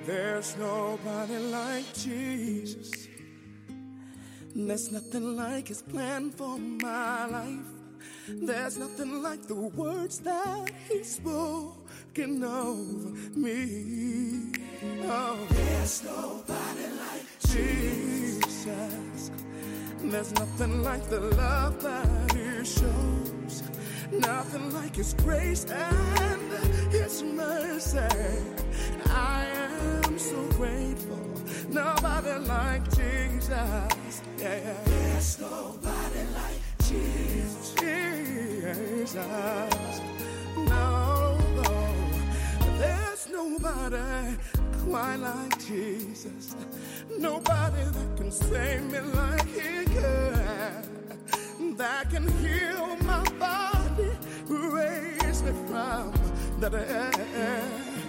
There's nobody like Jesus. There's nothing like his plan for my life. There's nothing like the words that he's spoken over me. Oh, there's nobody like Jesus. There's nothing like the love that he shows. Nothing like his grace and his mercy. I am so grateful. Nobody like Jesus. Yeah. There's nobody like Jesus. No, there's nobody quite like Jesus. Nobody that can save me like he can. That can heal my body, raise me from the dead.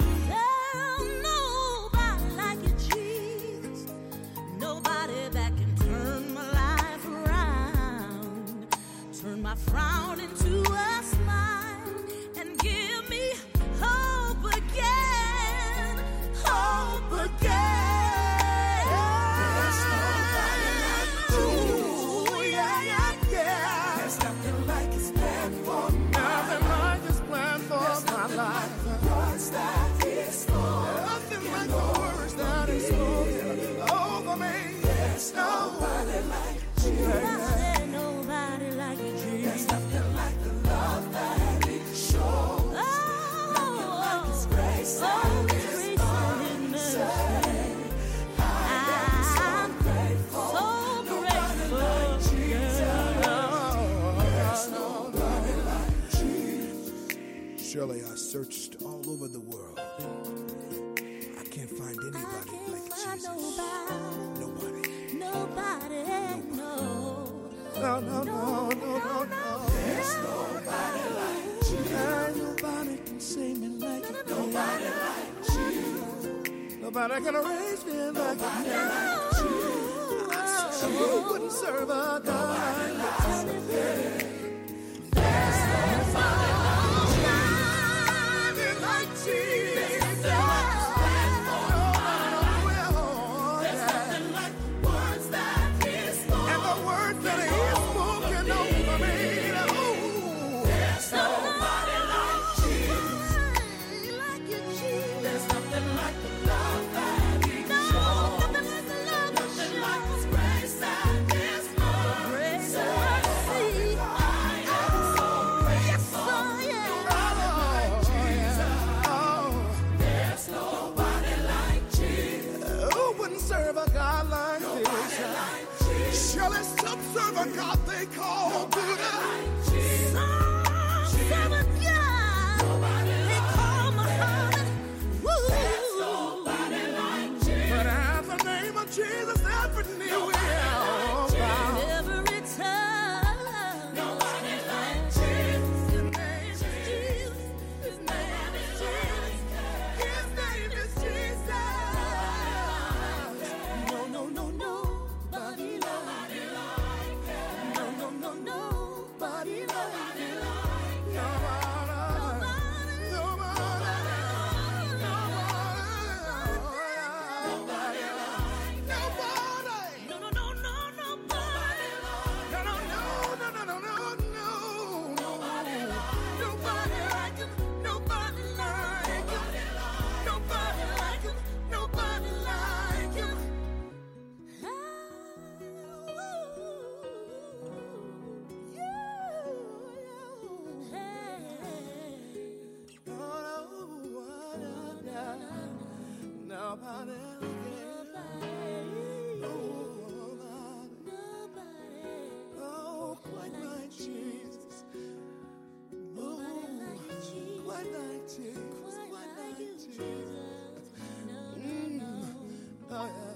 My frown into a smile and give me hope again, hope again. There's nobody like Jesus. Yeah. There's nothing like his plan for me. Nothing like his plan for my life. Words that he spoke. Nothing like the words that he spoke over me. There's nobody like Jesus. Nobody like you. There's nothing like the love that he shows. Nothing like his grace and his mercy. I am so grateful. Nobody like Jesus. There's nobody like Jesus. Surely I searched all over the world. I can't find anybody like Jesus. Nobody. No. There's nobody like Jesus. Nobody can save me like you. Nobody like Jesus. Nobody can raise me like you. I still wouldn't serve a God like you. There's nobody like Jesus. Surely some serve a God they call Buddha. Some serve a God they call Muhammad. There's nobody like Jesus. But at the name of Jesus, every knee will bow. Every tongue. Nobody like Jesus. His name is Jesus. His name is Jesus. His name is Jesus. No. Nobody Oh, quite like Jesus. Oh, quite like Jesus. Quite like Jesus. Oh, yeah.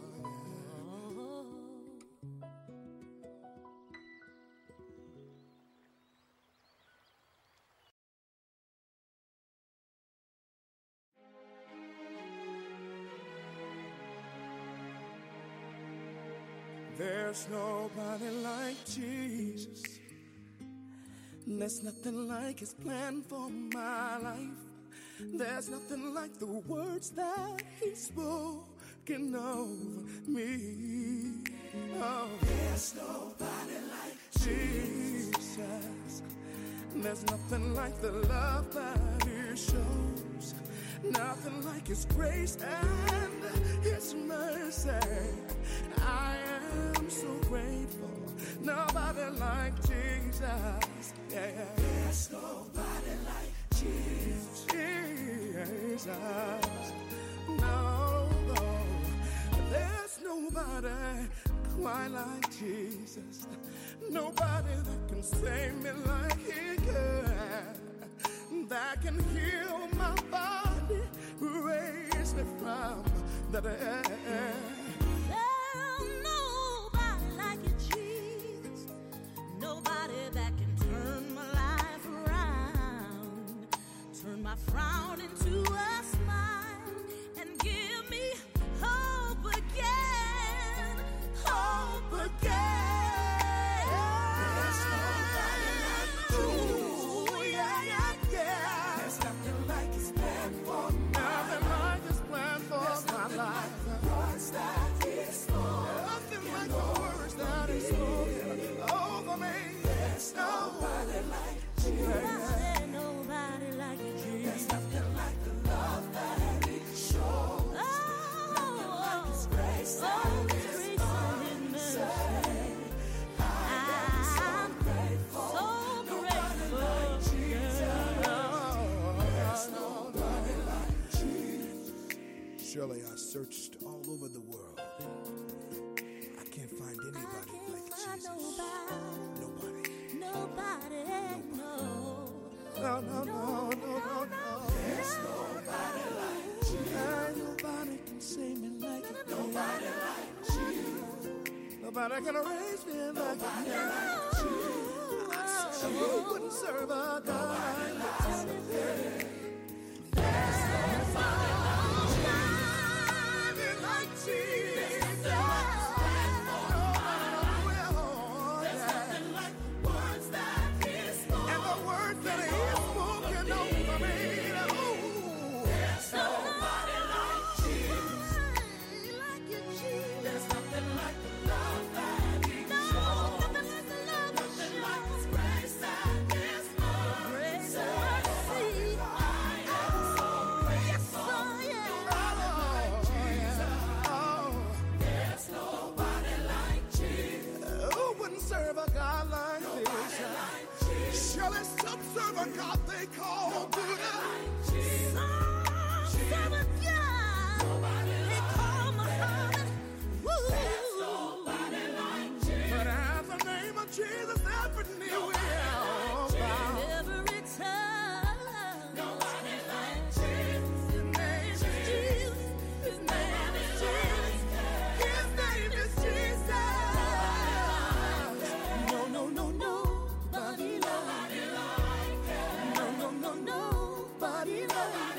There's nobody like Jesus. There's nothing like his plan for my life. There's nothing like the words that He's spoken over me. Oh, there's nobody like Jesus. There's nothing like the love that He shows. Nothing like His grace and His mercy. I am so grateful. Nobody like Jesus. Yeah. There's nobody like Jesus. No, there's nobody quite like Jesus. Nobody that can save me like He can. That can heal my body, raise me from the dead. There's nobody like you, Jesus. Nobody that can turn my life around, turn my frown into a smile, and give me hope again, hope again. Nobody like Jesus. Nobody like you, Jesus. There's nothing like the love that He shows. Nothing like His grace and His mercy. I am so grateful. Nobody like Jesus. There's nobody like Jesus. Surely I searched all over the world. I can't find anybody like Jesus. Nobody, no. No. There's nobody like Jesus. Nobody can save me like You. Nobody like Jesus. Nobody can raise me like You. Who wouldn't serve a God like Jesus? There's nobody like Jesus. Serve a God they call Buddha. Serve a God they call Muhammad. There's nobody like Jesus. But at the name of Jesus, every knee will bow. Every tongue. Nobody like Jesus. His name is Jesus. His name is Jesus. His name is Jesus. No. Nobody like Nobody like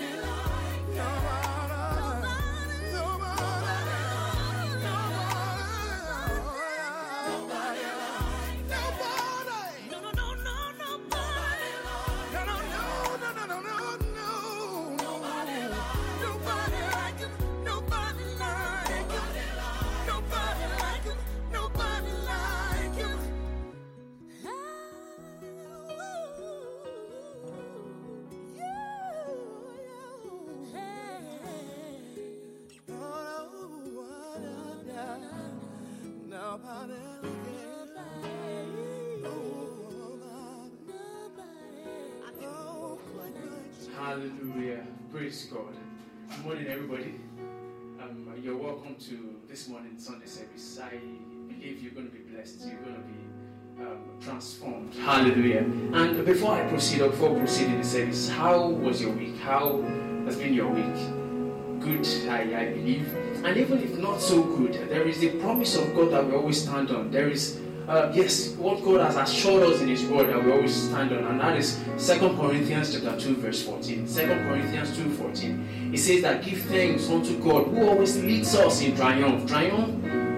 Hallelujah. Praise God. Good morning, everybody. You're welcome to this morning's Sunday service. I believe you're going to be blessed. You're going to be transformed. Hallelujah. And before we proceed in the service, how was your week? How has been your week? Good, I believe. And even if not so good, there is the promise of God that we always stand on. There is what God has assured us in His word that we always stand on, and that is 2 Corinthians chapter 2 verse 14. 2 Corinthians 2:14. It says that give thanks unto God who always leads us in triumph.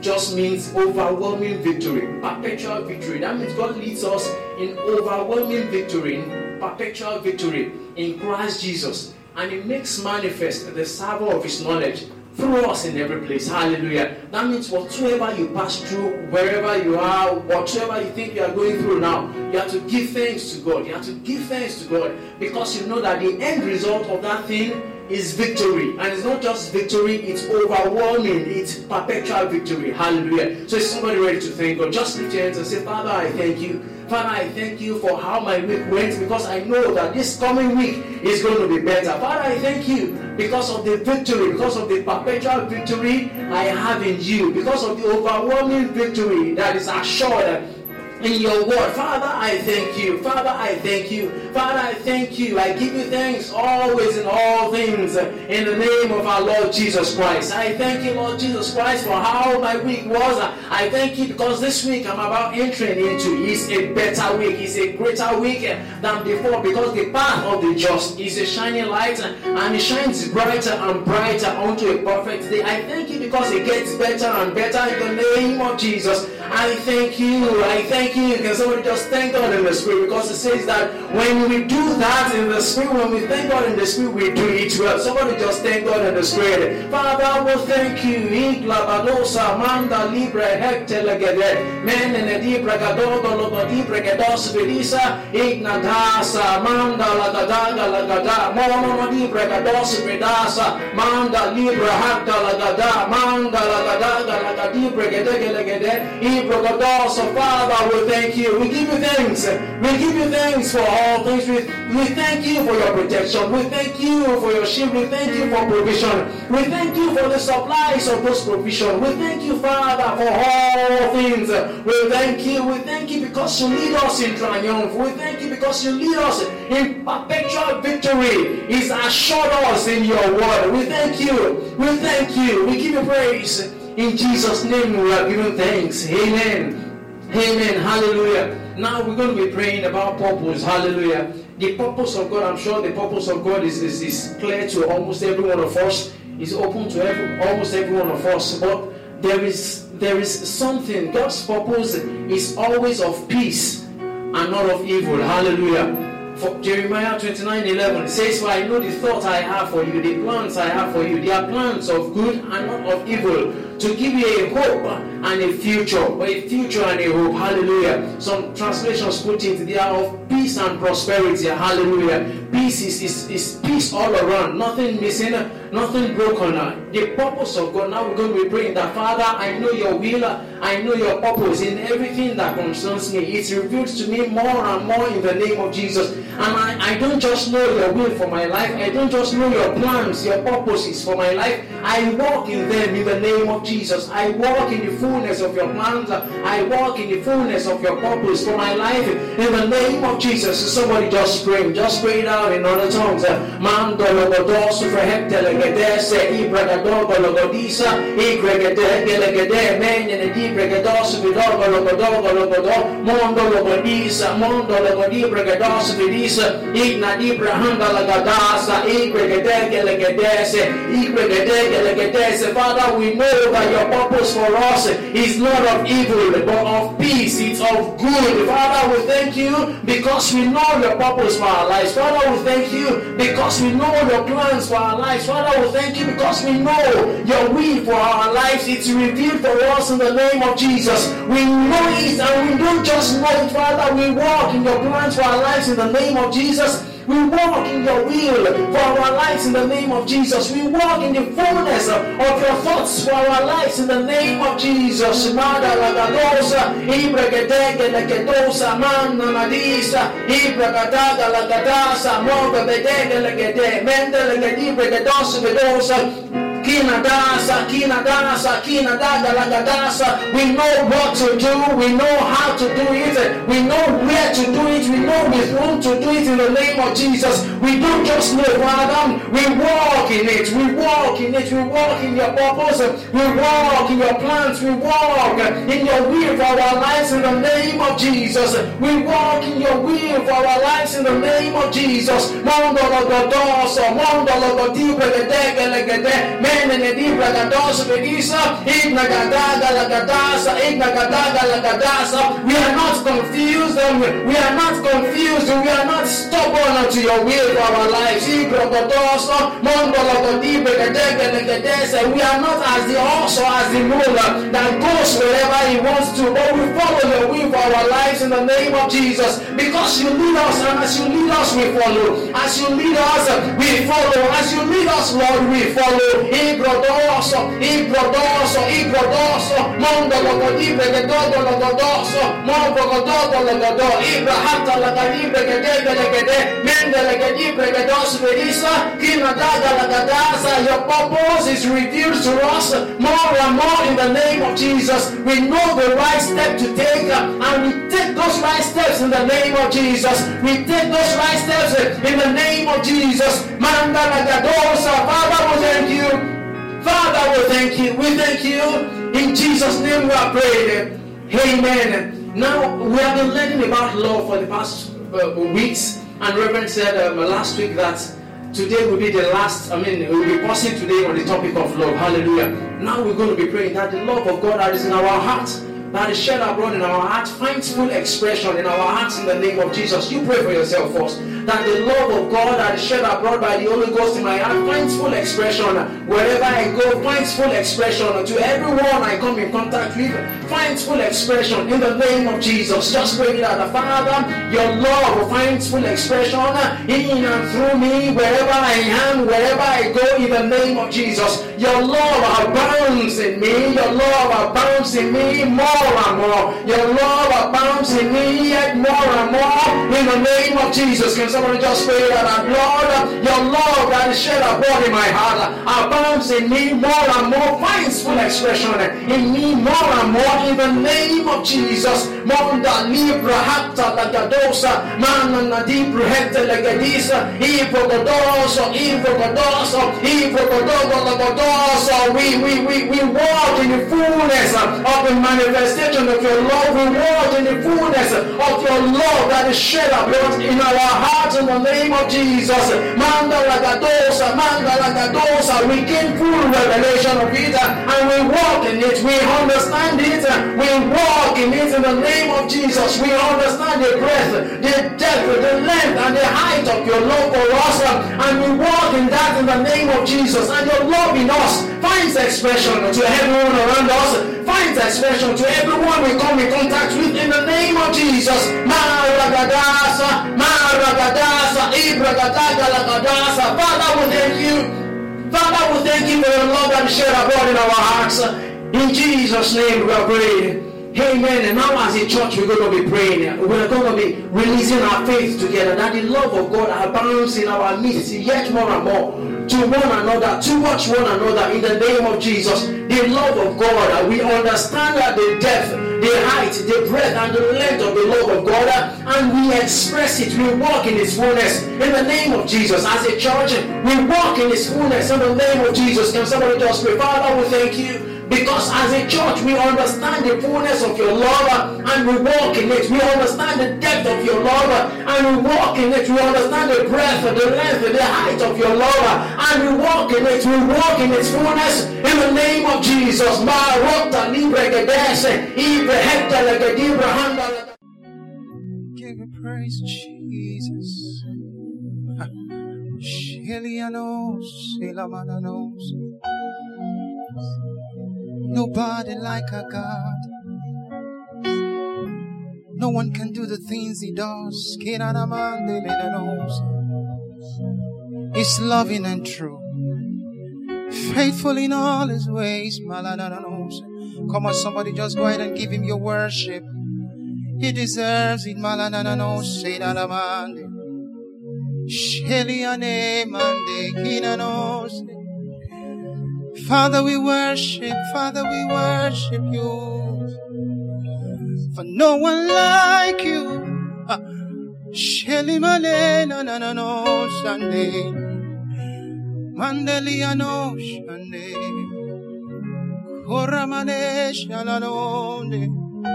just means overwhelming victory, perpetual victory. That means God leads us in overwhelming victory, in perpetual victory in Christ Jesus. And He makes manifest the savour of His knowledge through us in every place. Hallelujah. That means whatsoever you pass through, wherever you are, whatsoever you think you are going through now, you have to give thanks to God. You have to give thanks to God, because you know that the end result of that thing is victory. And it's not just victory, it's overwhelming, it's perpetual victory. Hallelujah. So is somebody ready to thank God? Just lift your hands and say, Father, I thank you. Father, I thank you for how my week went, because I know that this coming week is going to be better. Father, I thank you because of the victory, because of the perpetual victory I have in you, because of the overwhelming victory that is assured in your word. Father, I thank you. Father, I thank you. Father, I thank you. I give you thanks always in all things in the name of our Lord Jesus Christ. I thank you, Lord Jesus Christ, for how my week was. I thank you because this week I'm about entering into is a better week. It's a greater week than before, because the path of the just is a shining light, and it shines brighter and brighter unto a perfect day. I thank you because it gets better and better in the name of Jesus. I thank you. I thank you. Can somebody just thank God in the Spirit? Because it says that when we do that in the Spirit, when we thank God in the Spirit, we do it well. Somebody just thank God in the Spirit. Father, I will thank you. Iglabadosa manda libre hectelegede menene dibra gadogo logo dibra gados vedisa ignadasa manda lagadaga lagada mono dibra gados vedasa manda libre hacta lagada manda lagadaga lagadibra gedegede. So Father, we thank you. We give you thanks. We give you thanks for all things. We thank you for your protection. We thank you for your shield. We thank you for provision. We thank you for the supplies of those provision. We thank you, Father, for all things. We thank you. We thank you because you lead us in triumph. We thank you because you lead us in perpetual victory. It's assured us in your word. We thank you. We thank you. We give you praise. In Jesus' name we are giving thanks. Amen. Amen. Hallelujah. Now we're going to be praying about purpose. Hallelujah. The purpose of God, I'm sure the purpose of God is clear to almost every one of us. It's open to almost every one of us. But there is something. God's purpose is always of peace and not of evil. Hallelujah. For Jeremiah 29:11 says, for I know the thought I have for you, the plans I have for you. They are plans of good and not of evil, to give you a hope and a future, or a future and a hope. Hallelujah. Some translations put it, they are of peace and prosperity. Hallelujah. Peace is peace all around, nothing missing, nothing broken. The purpose of God, now we're going to be praying that, Father, I know your will, I know your purpose in everything that concerns me. It's revealed to me more and more in the name of Jesus. And I don't just know your will for my life, I don't just know your plans, your purposes for my life. I walk in them in the name of Jesus. I walk in the fullness of your plans. I walk in the fullness of your purpose for my life in the name of Jesus. Somebody just pray it out in other tongues. Mando logodosu frehetelegedese ibragadogo logodisa igregedegede menene dibregadosu vidogo logodogo logodo mondo logodisa mondo logodibragadosu vidisa igna dibrahanda lagadasa igregedegedese igregedegedese. Father, we know that your purpose for us is not of evil but of peace. It's of good. Father, we thank you because we know your purpose for our lives. Father, we thank you because we know your plans for our lives. Father, we thank you because we know your will for our lives. It's revealed for us in the name of Jesus. We know it, and we don't just know it, Father. We walk in your plans for our lives in the name of Jesus. We walk in your will for our lives in the name of Jesus. We walk in the fullness of your thoughts for our lives in the name of Jesus. Manda lagadosa, ibregedege legedosa, manda nadisa, ibregadaga lagadasa, moga bedege legede, mende legedi bregedosa vedosa. Kina daga lagadasa. We know what to do. We know how to do it. We know where to do it. We know with whom want to do it in the name of Jesus. We don't just know, Father. We walk in it. We walk in it. We walk in your purpose. We walk in your plans. We walk in your will for our lives in the name of Jesus. We walk in your will for our lives in the name of Jesus. We are not confused. We are not confused. We are not stubborn unto your will for our lives. We are not as the horse or as the mule that goes wherever he wants to, but we follow your will for our lives in the name of Jesus. Because you lead us, and as you lead us, we follow. As you lead us, we follow. As you lead us, Lord, we follow. Your purpose is revealed to us more and more in the name of Jesus. We know the right step to take, and we take those right steps in the name of Jesus. We take those right steps in the name of Jesus. Father, we thank you. Father, we thank you. We thank you. In Jesus' name we are praying. Amen. Now, we have been learning about love for the past weeks, and Reverend said last week that today will be the last, we'll be pausing today on the topic of love. Hallelujah. Now we're going to be praying that the love of God that is in our heart, that is shed abroad in our heart, finds full expression in our hearts in the name of Jesus. You pray for yourself first. That the love of God that is shed abroad by the Holy Ghost in my heart finds full expression wherever I go, finds full expression to everyone I come in contact with, finds full expression in the name of Jesus. Just pray that the Father, your love finds full expression in and through me, wherever I am, wherever I go, in the name of Jesus. Your love abounds in me, your love abounds in me more and more. Your love abounds in me yet more and more in the name of Jesus. Can somebody just pray that, Lord, your love that is shed abroad in my heart abounds in me more and more, finds full expression in me more and more in the name of Jesus. Monda libra hatta lagadosa, manana dibra hetta lagadisa, ivogodoso, we walk in the fullness of the manifestation of your love. We walk in the fullness of your love that is shed abroad in our hearts in the name of Jesus. Manda lagadosa, we gain full revelation of it and we walk in it. We understand it. We walk in it in the name of Jesus. We understand the breadth, the depth, the length, and the height of your love for us, and we walk in that in the name of Jesus. And your love in us finds expression to everyone around us, finds expression to everyone we come in contact with in the name of Jesus. Father, we thank you. Father, we thank you for your love that is shed abroad in our hearts. In Jesus' name we are praying. Amen. And now as a church we're going to be praying. We're going to be releasing our faith together, that the love of God abounds in our midst yet more and more, to one another, towards one another in the name of Jesus. The love of God, we understand that the depth, the height, the breadth, and the length of the love of God, and we express it. We walk in its fullness in the name of Jesus. As a church, we walk in its fullness in the name of Jesus. Can somebody just pray? Father, we thank you, because as a church we understand the fullness of your love and we walk in it. We understand the depth of your love and we walk in it. We understand the breadth, the length, the height of your love and we walk in it. We walk in its fullness in the name of Jesus. Give you praise, Jesus. Nobody like our God. No one can do the things he does. He's loving and true, faithful in all his ways. Come on, somebody, just go ahead and give him your worship. He deserves it. Father, we worship you. For no one like you. Sheli male na na na no Sunday. Mandeliano Sunday. Koramane shalalonde.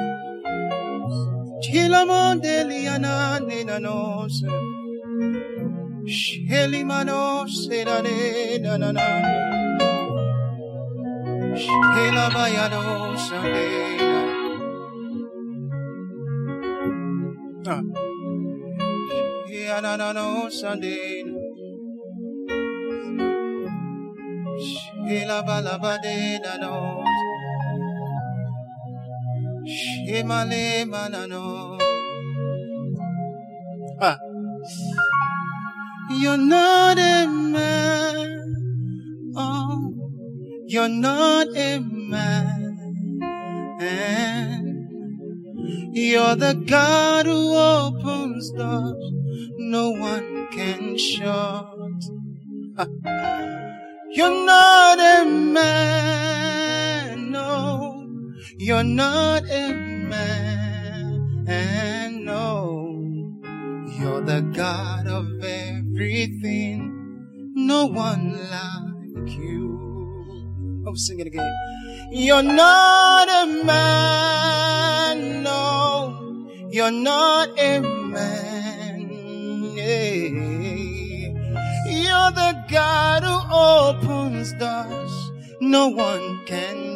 Chila mondeliana na no Sheli mano se na na na. Shela bayano Sunday. Na no Sunday. Shela balabade na no. Shemale manano. You're not a man. Oh, you're not a man. You're the God who opens doors no one can shut. You're not a man, no. You're not a man, no. You're the God of everything, no one like you. Oh, sing it again. You're not a man, no. You're not a man. You're the God who opens doors no one can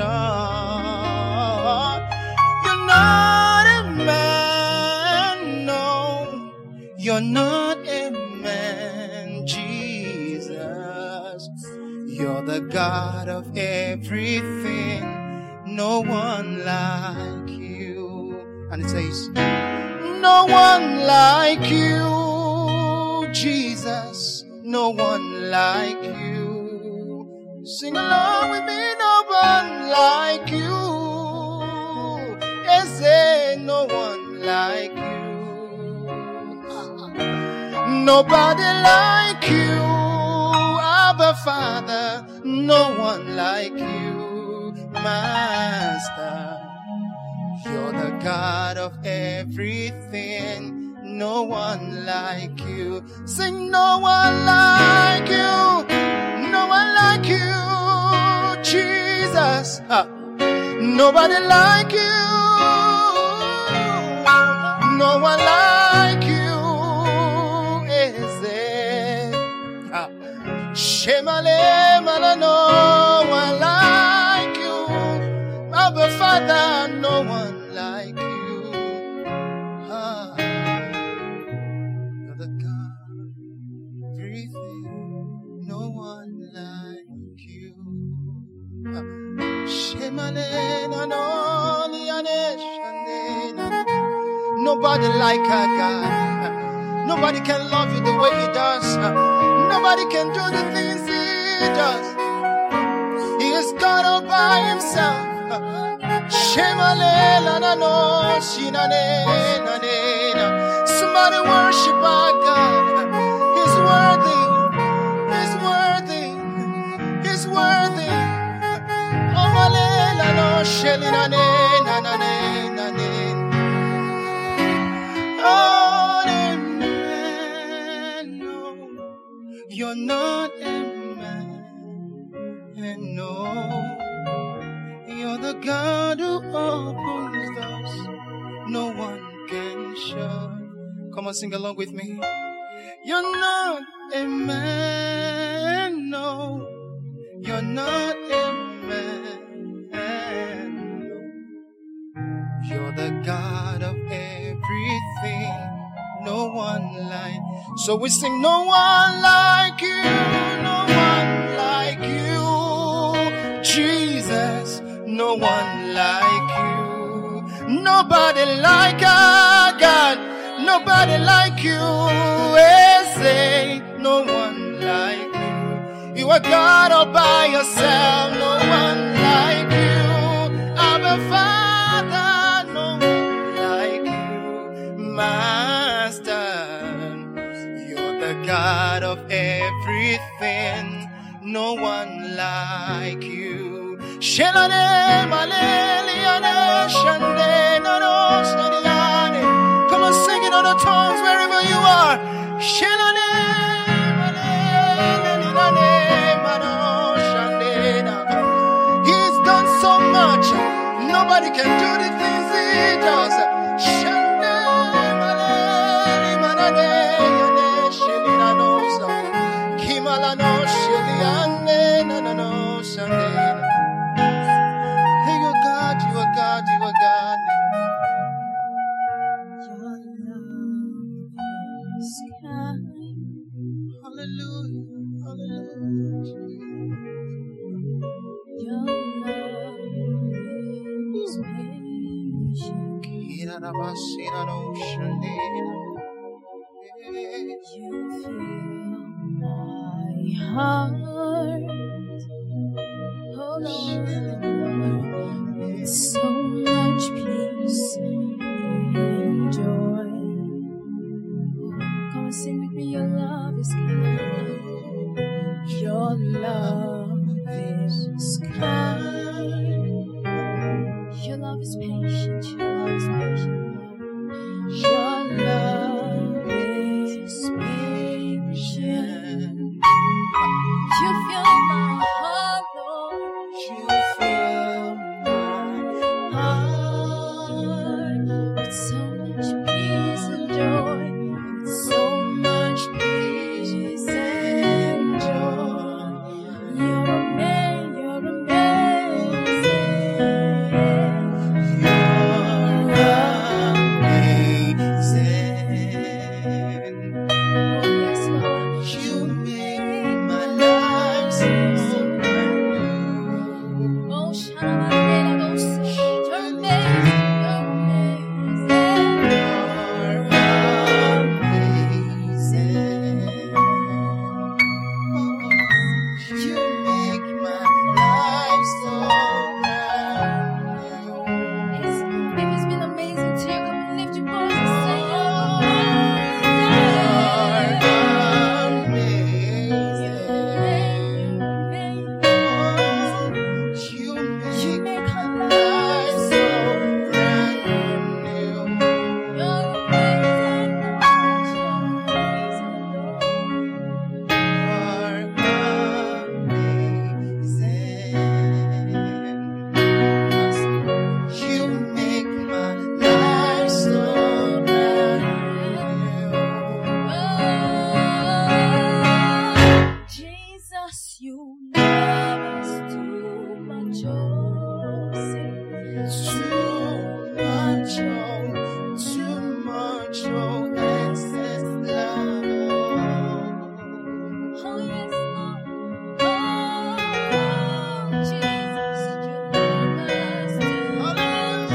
shut. You're not a man, no. You're not a man, Jesus. You're the God of everything, no one like you. And it says, no one like you. Jesus, no one like you. Sing along with me, no one like you. Say, no one like you. Nobody like you, Abba Father. No one like you, Master. You're the God of everything. No one like you. Sing, no one like you. No one like you, Jesus. Nobody like you. No one like you. Is it? Shemale mala, no one like you. Abba Father, no one like you. You're the God, everything, no one like you. Shemale na no nobody like our God. Nobody can love you the way He does. Nobody can do the things He does. He is God all by Himself. Somebody worship our God. He's worthy. He's worthy. He's worthy. You're not a man, and no, you're the God who opens doors no one can shut. Come on, sing along with me. You're not a man, no, you're not a man, no. You're the God of everything, no one like. So we sing, no one like you, no one like you, Jesus, no one like you, nobody like our God, nobody like you, say, no one like you, you are God all by yourself, no one like you, Abba Father, no one like you, Master. God of everything, no one like you. Come on, sing it on the tongues. Nobody can do the things he does. Shande, manani, manane, yane, sheli na nosa. Kimala no, sheli ane, na na no, shande. Hey, you are God, you are God, you are God. Your love is kind. Hallelujah, hallelujah. Your love is patient. Kira na basina no, shande. You fill my heart, oh Lord, with so much peace and joy. Come and sing with me. Your love is kind. Your love is kind. Your love is patient. Your love is patient. Your love is patient. You fill my heart, Lord. You fill my Heart with so much peace and joy. With so much peace and joy. You're amazing. You're amazing. Oh, yes, Lord. You make my life so brand new. Oh, Shalom, you're amazing. You're amazing. You make my life so brand new. If it's been amazing to you, come and lift your voice and say, You make my life so brand new. You make my life so brand new. Jesus, you love us too much. Too much, oh, excess love. Oh, yes, Lord. Oh, Jesus, you love us too much.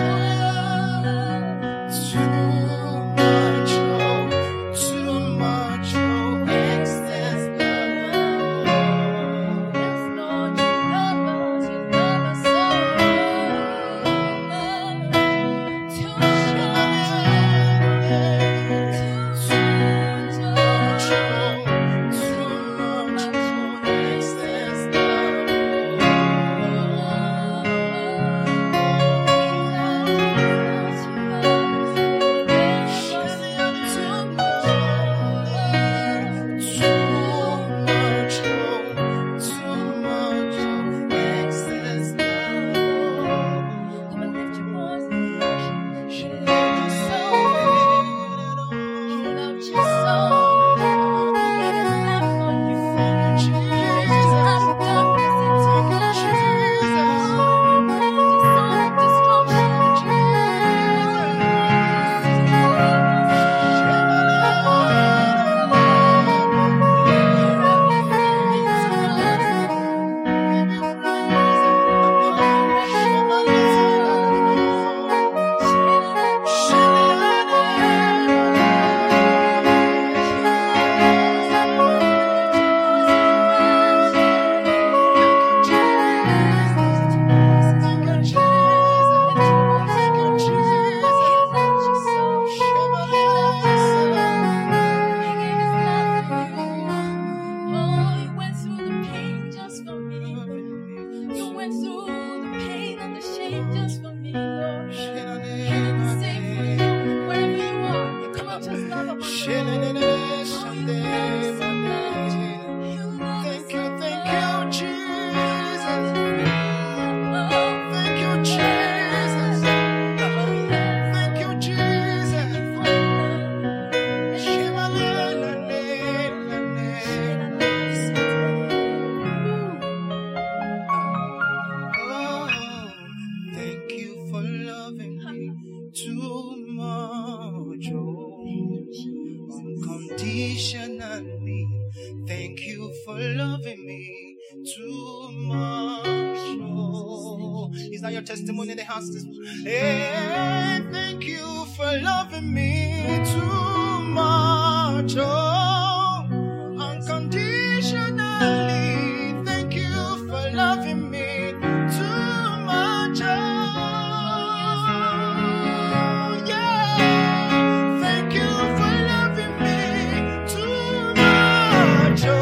Too much, oh, excess love. Yes, Lord, you love us so much. Too much. Come and lift your voice and worship. He loved you so. He loved you so. He gave his life for you. He gave his life for darkness into light. Jesus. unconditionally. Thank you for loving me too much. Oh, is that your testimony in the house this morning? Hey, thank you for loving me too much. Oh, unconditionally. Thank you for loving me too much. Oh, yeah. Thank you for loving me too much. Oh,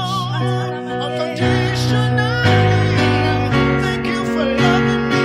unconditionally. Thank you for loving me.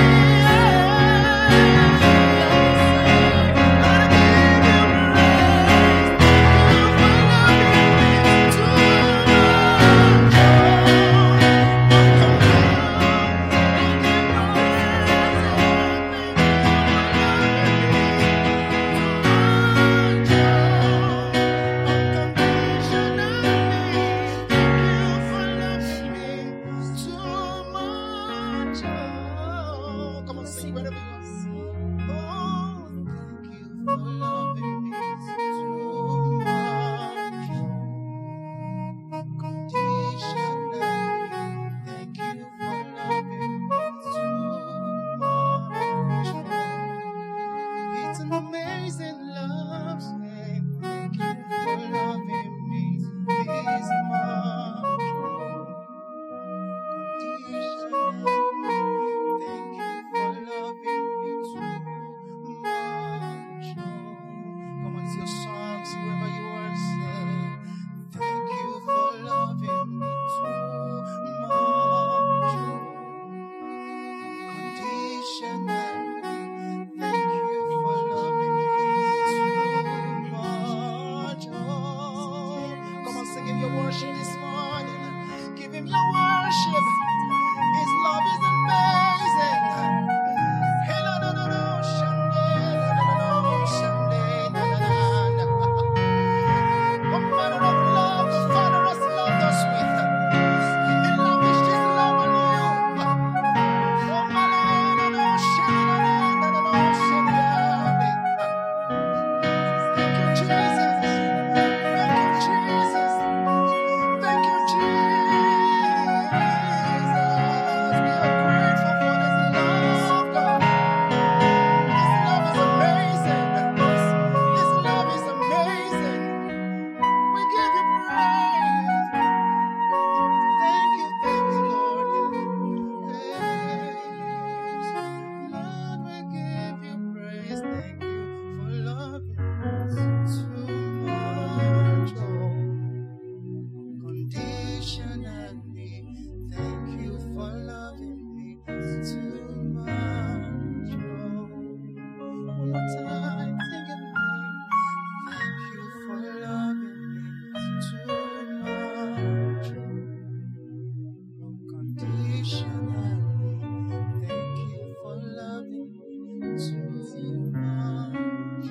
Come on, sing wherever you are. Oh, thank you for loving me too much. Unconditionally. Thank you for loving me too much. It's an amazing love. Say, thank you for loving me this much. Unconditionally. Thank you for loving me too much. Come on, it's your song. See wherever you are. Say, thank you for loving me too much. Unconditionally. Thank you for loving me too much. Oh, come on, sing him your worship this morning. Give him your worship. His love is amazing. Hey, no, no, no, no, Shande, no, no, no, no, Shande, na, na, na, na. What manner of love the Father has loved us with. He lavished His love on you. Oh, my Lord, no, no, Shande, no, no, no, Shande. Thank you, Jesus. Thank you, Jesus. Thank you, Jesus. We are grateful for this love, God. This love is amazing. This love is amazing. We give you praise. Thank you, Lord. Yes. Lord, we give you praise. Thank you for loving us too much. Oh, unconditionally. Thank you for loving me too much. Oh, one more time, sing it with me. Thank you for loving me too much. Oh, unconditionally. Thank you for loving me too much.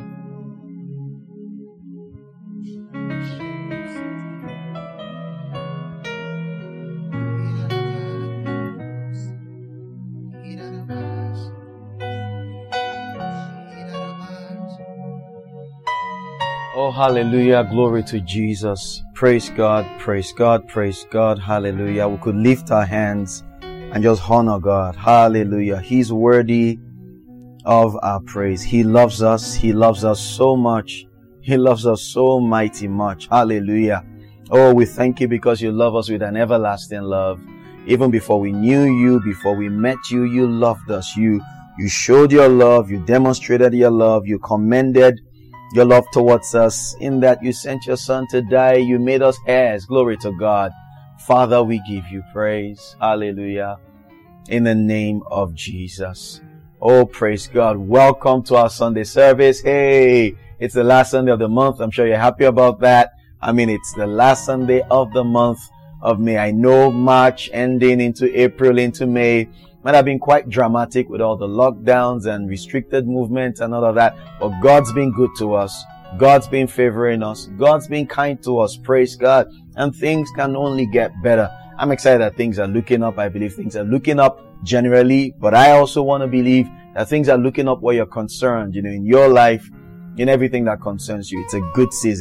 Oh, hallelujah. Glory to Jesus. Praise God. Praise God. Praise God. Hallelujah. We could lift our hands and just honor God. Hallelujah. He's worthy of our praise. He loves us. He loves us so much. He loves us so mighty much. Hallelujah. Oh, we thank you because you love us with an everlasting love. Even before we knew you, before we met you, you loved us. You showed your love. You demonstrated your love. You commended your love towards us in that you sent your son to die. You made us heirs. Glory to God. Father, we give you praise. Hallelujah. In the name of Jesus. Oh, praise God. Welcome to our Sunday service. Hey, it's the last Sunday of the month. I'm sure you're happy about that. I mean, it's the last Sunday of the month of May. I know March ending into April, into May might have been quite dramatic with all the lockdowns and restricted movement and all of that. But God's been good to us. God's been favoring us. God's been kind to us. Praise God. And things can only get better. I'm excited that things are looking up. I believe things are looking up generally, but I also want to believe that things are looking up where you're concerned, in your life, in everything that concerns you. It's a good season.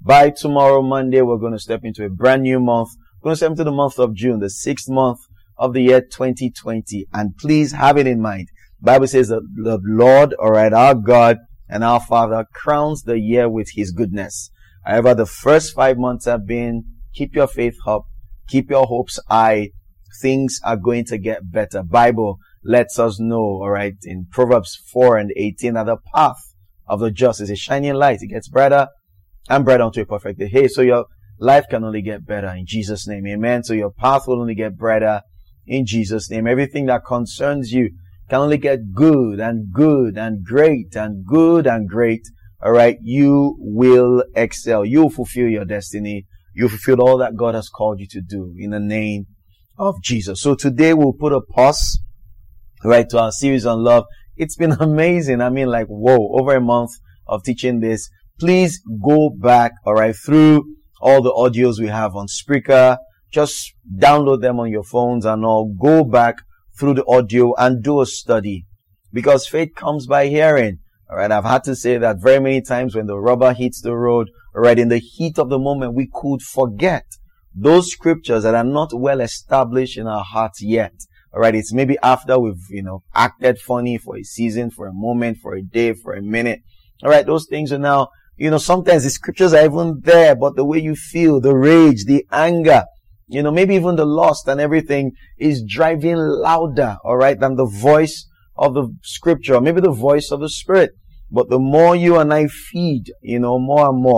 By tomorrow, Monday, we're going to step into a brand new month. We're going to step into the month of June, the 6th month of the year 2020. And please have it in mind. The Bible says that the Lord, alright, our God and our Father crowns the year with His goodness. However, the first 5 months have been, keep your faith up, keep your hopes high. Things are going to get better. Bible lets us know, alright, in Proverbs 4:18, that the path of the just is a shining light. It gets brighter and brighter unto a perfect day. Hey, so your life can only get better in Jesus' name. Amen. So your path will only get brighter in Jesus' name. Everything that concerns you can only get good and good and great and good and great. All right. You will excel. You will fulfill your destiny. You fulfill all that God has called you to do in the name of Jesus. So today we'll put a pause, right, to our series on love. It's been amazing. I mean, like, whoa, over a month of teaching this. Please go back, all right, through all the audios we have on Spreaker. Just download them on your phones and all. Go back through the audio and do a study, because faith comes by hearing. All right. I've had to say that very many times when the rubber hits the road, all right, in the heat of the moment, we could forget those scriptures that are not well established in our hearts yet. All right. It's maybe after we've, acted funny for a season, for a moment, for a day, for a minute. All right. Those things are now, sometimes the scriptures are even there, but the way you feel, the rage, the anger, maybe even the lust and everything is driving louder, all right, than the voice of the scripture, maybe the voice of the Spirit. But the more you and I feed, more and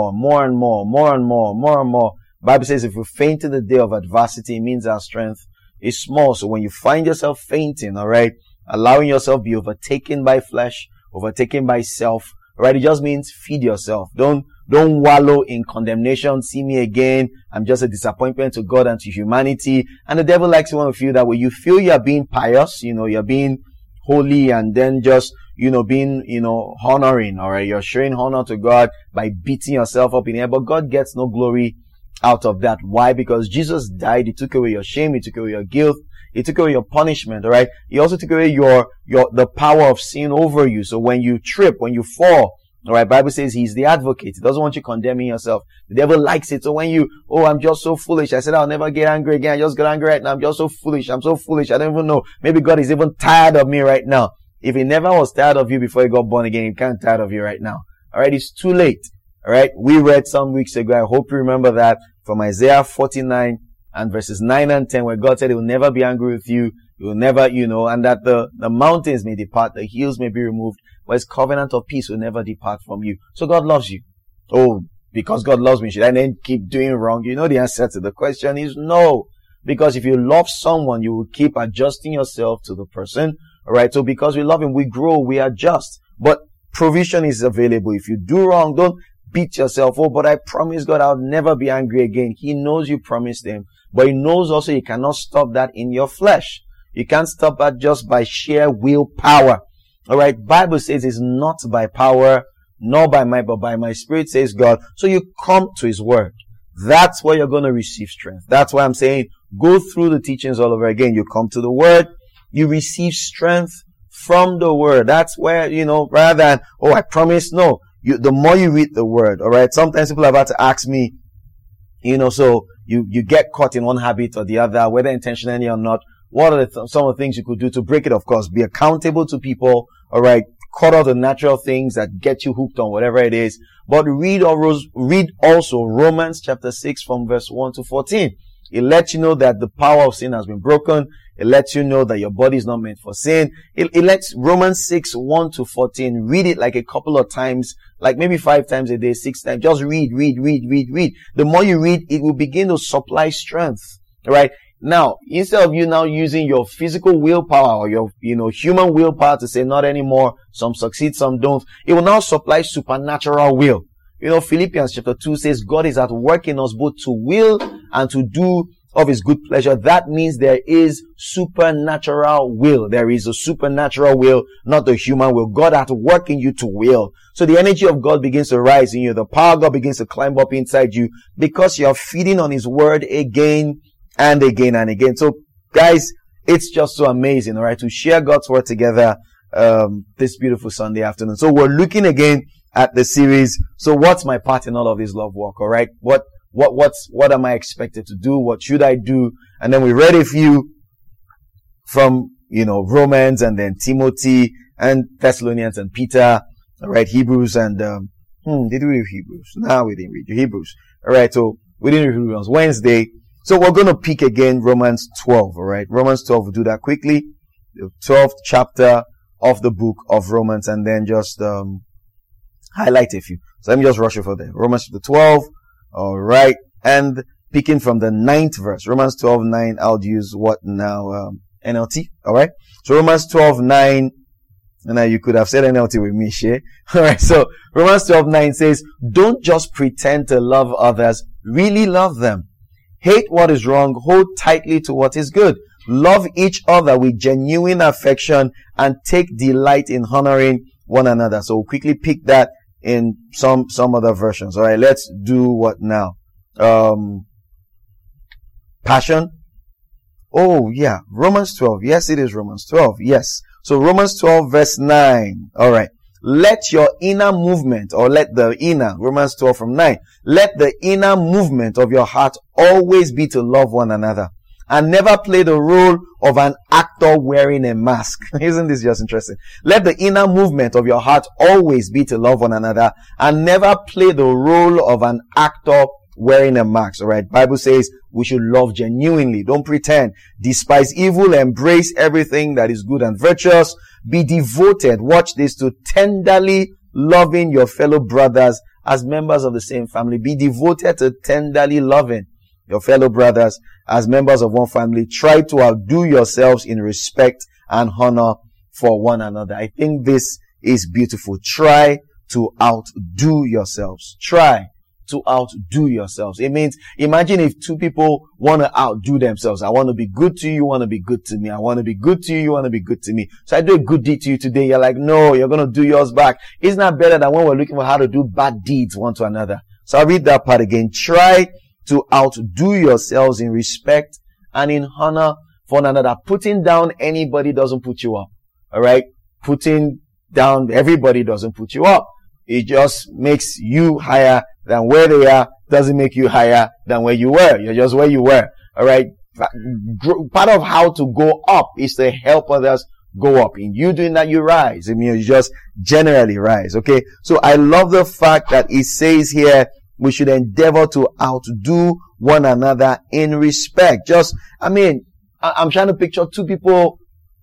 more. Bible says if we faint in the day of adversity, it means our strength is small. So when you find yourself fainting, all right, allowing yourself be overtaken by flesh, overtaken by self, all right, it just means feed yourself. Don't wallow in condemnation. See me again. I'm just a disappointment to God and to humanity. And the devil likes one of you that way. You feel you're being pious, you're being holy, and then just, being, honoring, all right. You're showing honor to God by beating yourself up in here, but God gets no glory out of that. Why? Because Jesus died. He took away your shame. He took away your guilt. He took away your punishment, all right. He also took away the power of sin over you. So when you trip, when you fall, all right, Bible says He's the advocate. He doesn't want you condemning yourself. The devil likes it. So when I'm just so foolish. I said I'll never get angry again. I just got angry right now. I'm just so foolish. I'm so foolish. I don't even know. Maybe God is even tired of me right now. If He never was tired of you before He got born again, He can't tired of you right now. All right, it's too late. All right, we read some weeks ago. I hope you remember that from Isaiah 49 and verses 9 and 10, where God said He will never be angry with you. He will never, and that the mountains may depart, the hills may be removed, but His covenant of peace will never depart from you. So God loves you. Oh, because God loves me, should I then keep doing wrong? The answer to the question is no. Because if you love someone, you will keep adjusting yourself to the person. All right. So because we love Him, we grow, we adjust. But provision is available. If you do wrong, don't beat yourself. Oh, but I promise God I'll never be angry again. He knows you promised Him, but He knows also you cannot stop that in your flesh. You can't stop that just by sheer willpower. All right. Bible says it's not by power, nor by might, but by my Spirit, says God. So you come to His word. That's where you're going to receive strength. That's why I'm saying go through the teachings all over again. You come to the word, you receive strength from the word. That's where, rather than, oh, I promise, no. The more you read the word, all right. Sometimes people have had to ask me, so you get caught in one habit or the other, whether intentionally or not. What are some of the things you could do to break it? Of course, be accountable to people. All right. Cut out the natural things that get you hooked on whatever it is. But read also Romans chapter 6 from verse 1 to 14. It lets you know that the power of sin has been broken. It lets you know that your body is not meant for sin. It lets Romans 6, 1 to 14. Read it like a couple of times, like maybe 5 times a day, 6 times. Just read. The more you read, it will begin to supply strength. All right. Now, instead of you now using your physical willpower or your, human willpower to say not anymore, some succeed, some don't, it will now supply supernatural will. Philippians chapter 2 says God is at work in us both to will and to do of His good pleasure. That means there is supernatural will. There is a supernatural will, not the human will. God at work in you to will. So the energy of God begins to rise in you. The power of God begins to climb up inside you because you're feeding on His word again and again and again. So guys, it's just so amazing, all right, to share God's word together this beautiful Sunday afternoon. So we're looking again at the series. So what's my part in all of this love walk? All right. What am I expected to do? What should I do? And then we read a few from, Romans and then Timothy and Thessalonians and Peter. All right. Hebrews and, did we read Hebrews? No, we didn't read Hebrews. All right. So we didn't read Hebrews Wednesday. So we're going to pick again Romans 12. All right. Romans 12. We'll do that quickly. The 12th chapter of the book of Romans, and then just, highlight a few. So let me just rush over there. Romans chapter 12. All right. And picking from the 9th verse. Romans 12:9. I'll use what now? NLT. All right. So Romans 12:9. And now you could have said NLT with me, Shay. All right. So Romans 12:9 says, don't just pretend to love others. Really love them. Hate what is wrong. Hold tightly to what is good. Love each other with genuine affection and take delight in honoring one another. So we'll quickly pick that in some other versions. All right. Let's do what now? Passion. Oh, yeah. Romans 12. Yes, it is Romans 12. Yes. So Romans 12 verse 9. All right. Let your inner movement, or Romans 12 from 9. Let the inner movement of your heart always be to love one another and never play the role of an actor wearing a mask. Isn't this just interesting? Let the inner movement of your heart always be to love one another and never play the role of an actor wearing a mask. All right. Bible says we should love genuinely. Don't pretend. Despise evil. Embrace everything that is good and virtuous. Be devoted. Watch this, to tenderly loving your fellow brothers as members of the same family. Be devoted to tenderly loving your fellow brothers as members of one family. Try to outdo yourselves in respect and honor for one another. I think this is beautiful. Try to outdo yourselves. Try to outdo yourselves. It means, imagine if two people want to outdo themselves. I want to be good to you, you want to be good to me. I want to be good to you, you want to be good to me. So I do a good deed to you today. You're like, no, you're going to do yours back. Isn't that better than when we're looking for how to do bad deeds one to another? So I'll read that part again. Try to outdo yourselves in respect and in honor for one another. Putting down anybody doesn't put you up. All right. Putting down everybody doesn't put you up. It just makes you higher than where they are. Doesn't make you higher than where you were. You're just where you were. All right. Part of how to go up is to help others go up. In you doing that, you rise. I mean, you just generally rise. Okay. So I love the fact that it says here, we should endeavor to outdo one another in respect. I'm trying to picture two people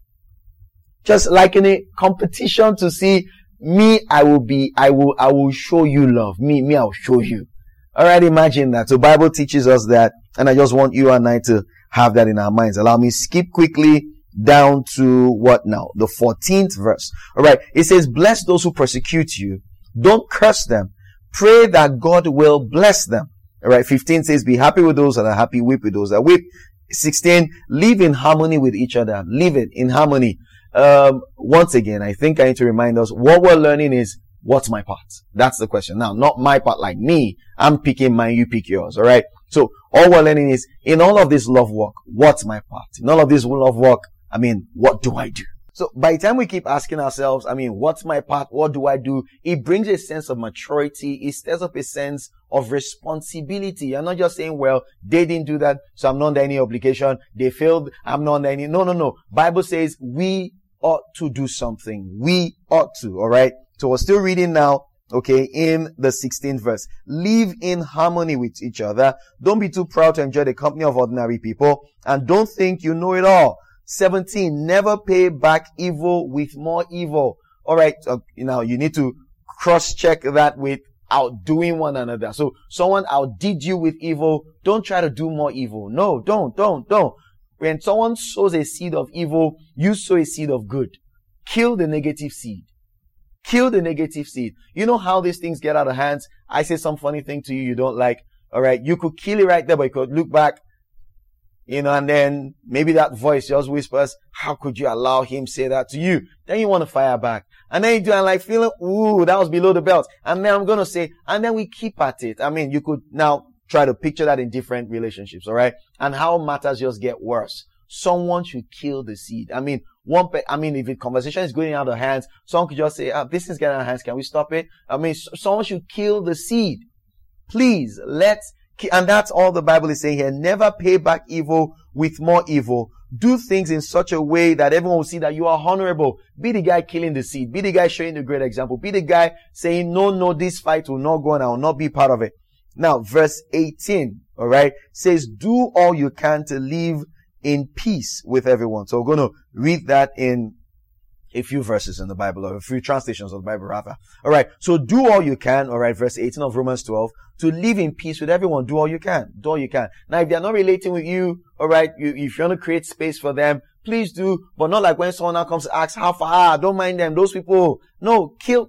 just like in a competition to see me. I will show you love. Me, I'll show you. All right. Imagine that. So Bible teaches us that. And I just want you and I to have that in our minds. Allow me skip quickly down to what now? The 14th verse. All right. It says, bless those who persecute you. Don't curse them. Pray that God will bless them. All right. 15 says, be happy with those that are happy, weep with those that weep. 16, live in harmony with each other. Live it in harmony. Once again, I think I need to remind us what we're learning is, what's my part? That's the question. Now, not my part like me. I'm picking mine, you pick yours. All right. So all we're learning is, in all of this love walk, what's my part? In all of this love walk, what do I do? So by the time we keep asking ourselves, what's my part? What do I do? It brings a sense of maturity. It stirs up a sense of responsibility. You're not just saying, well, they didn't do that, so I'm not under any obligation. They failed. I'm not under any. No. Bible says we ought to do something. We ought to. All right. So we're still reading now. Okay. In the 16th verse, live in harmony with each other. Don't be too proud to enjoy the company of ordinary people, and don't think you know it all. 17, never pay back evil with more evil. All right. You need to cross-check that with outdoing one another. So someone outdid you with evil. Don't try to do more evil. No, don't. When someone sows a seed of evil, you sow a seed of good. Kill the negative seed. Kill the negative seed. You know how these things get out of hands? I say some funny thing to you don't like. All right. You could kill it right there, but you could look back. And then maybe that voice just whispers, how could you allow him say that to you? Then you want to fire back. And then you do, and like feeling, ooh, that was below the belt. And then I'm going to say, and then we keep at it. You could now try to picture that in different relationships, all right? And how matters just get worse. someone should kill the seed. I mean, if the conversation is going out of hands, someone could just say, this is getting out of hands. Can we stop it? I mean, someone should kill the seed. Please, and that's all the Bible is saying here. Never pay back evil with more evil. Do things in such a way that everyone will see that you are honorable. Be the guy killing the seed. Be the guy showing the great example. Be the guy saying, no, this fight will not go on. I will not be part of it. Now, verse 18, alright, says, do all you can to live in peace with everyone. So we're going to read that in a few verses in the Bible, or a few translations of the Bible rather. Alright, so do all you can, alright, verse 18 of Romans 12, to live in peace with everyone. Do all you can. Do all you can. Now, if they're not relating with you, alright, if you want to create space for them, please do, but not like when someone now comes to ask how far, don't mind them, those people. No, kill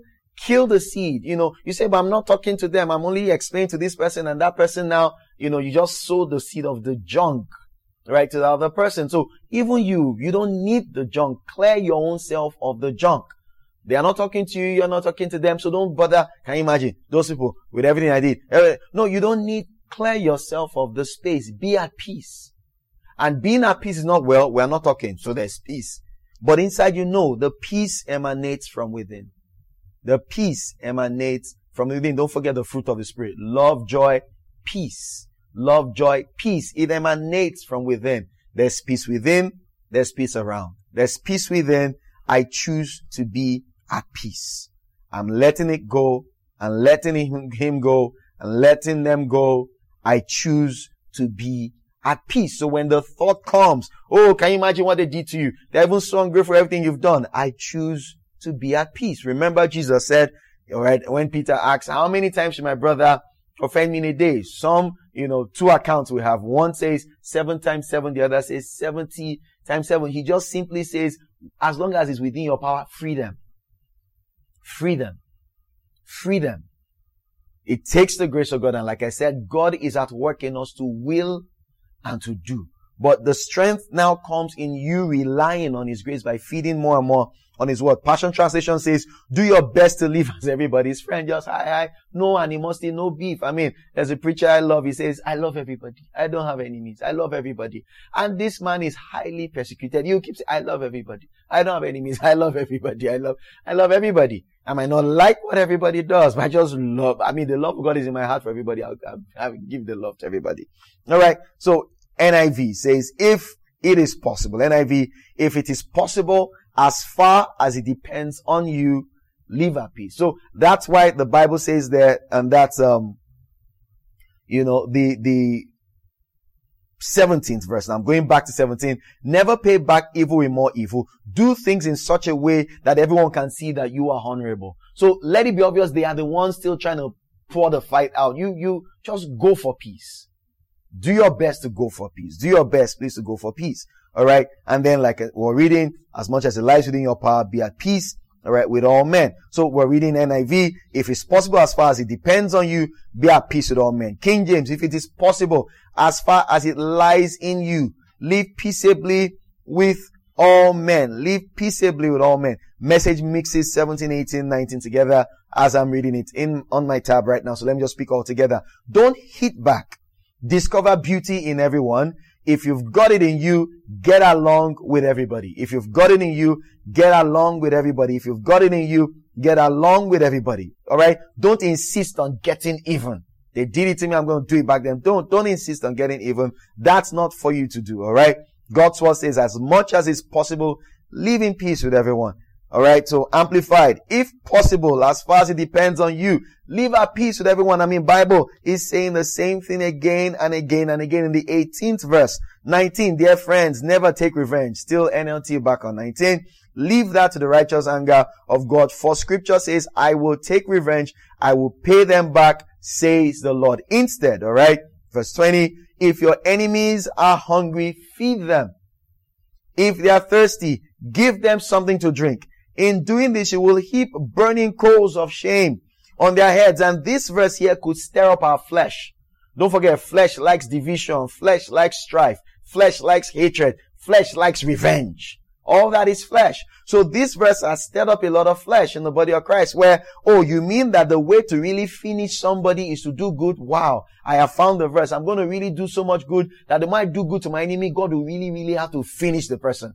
the seed. You say, but I'm not talking to them. I'm only explaining to this person and that person now, you just sow the seed of the junk, right, to the other person. So even you don't need the junk. Clear your own self of the junk. They are not talking to you. You're not talking to them. So don't bother. Can you imagine those people with everything I did? No, you don't need. Clear yourself of the space. Be at peace. And being at peace is not, we're not talking. So there's peace. But inside, the peace emanates from within. The peace emanates from within. Don't forget the fruit of the Spirit. Love, joy, peace. Love, joy, peace. It emanates from within. There's peace within. There's peace around. There's peace within. I choose to be at peace. I'm letting it go and letting him go and letting them go. I choose to be at peace. So when the thought comes, can you imagine what they did to you? They're even so hungry for everything you've done. I choose to be at peace. Remember, Jesus said, alright, when Peter asked, how many times should my brother offend me in a day? Some, two accounts we have. One says 7 times 7. The other says 70 times 7. He just simply says, as long as it's within your power, free them. Free them. Free them. It takes the grace of God. And like I said, God is at work in us to will and to do. But the strength now comes in you relying on His grace by feeding more and more on His word. Passion Translation says, do your best to live as everybody's friend. Just hi, no animosity, no beef. I mean, there's a preacher I love. He says, I love everybody. I don't have enemies. I love everybody. And this man is highly persecuted. You keep saying, I love everybody. I don't have enemies. I love everybody. I love everybody. I might not like what everybody does, but I just love. I mean, the love of God is in my heart for everybody. I'll give the love to everybody. All right. So NIV says, if it is possible. NIV, if it is possible, as far as it depends on you, live at peace. So that's why the Bible says there, and that's, the 17th verse. Now I'm going back to 17. Never pay back evil with more evil. Do things in such a way that everyone can see that you are honorable. So let it be obvious they are the ones still trying to pour the fight out. You just go for peace. Do your best to go for peace. Do your best, please, to go for peace. Alright? And then like we're reading, as much as it lies within your power, be at peace, alright, with all men. So we're reading NIV. If it's possible, as far as it depends on you, be at peace with all men. King James, if it is possible, as far as it lies in you, live peaceably with all men. Live peaceably with all men. Message mixes 17, 18, 19 together as I'm reading it on my tab right now. So let me just speak all together. Don't hit back. Discover beauty in everyone. If you've got it in you, get along with everybody. If you've got it in you, get along with everybody. If you've got it in you, get along with everybody. Alright? Don't insist on getting even. They did it to me, I'm going to do it back then. Don't insist on getting even. That's not for you to do. Alright? God's word says, as much as is possible, live in peace with everyone. Alright? So amplified. If possible, as far as it depends on you, live at peace with everyone. I mean, Bible is saying the same thing again and again and again in the 18th verse. 19, dear friends, never take revenge. Still NLT back on 19. Leave that to the righteous anger of God. For scripture says, I will take revenge. I will pay them back, says the Lord. Instead, alright, verse 20, if your enemies are hungry, feed them. If they are thirsty, give them something to drink. In doing this, you will heap burning coals of shame on their heads. And this verse here could stir up our flesh. Don't forget, flesh likes division. Flesh likes strife. Flesh likes hatred. Flesh likes revenge. All that is flesh. So this verse has stirred up a lot of flesh in the body of Christ where, oh, you mean that the way to really finish somebody is to do good? Wow. I have found the verse. I'm going to really do so much good that they might do good to my enemy. God will really, really have to finish the person.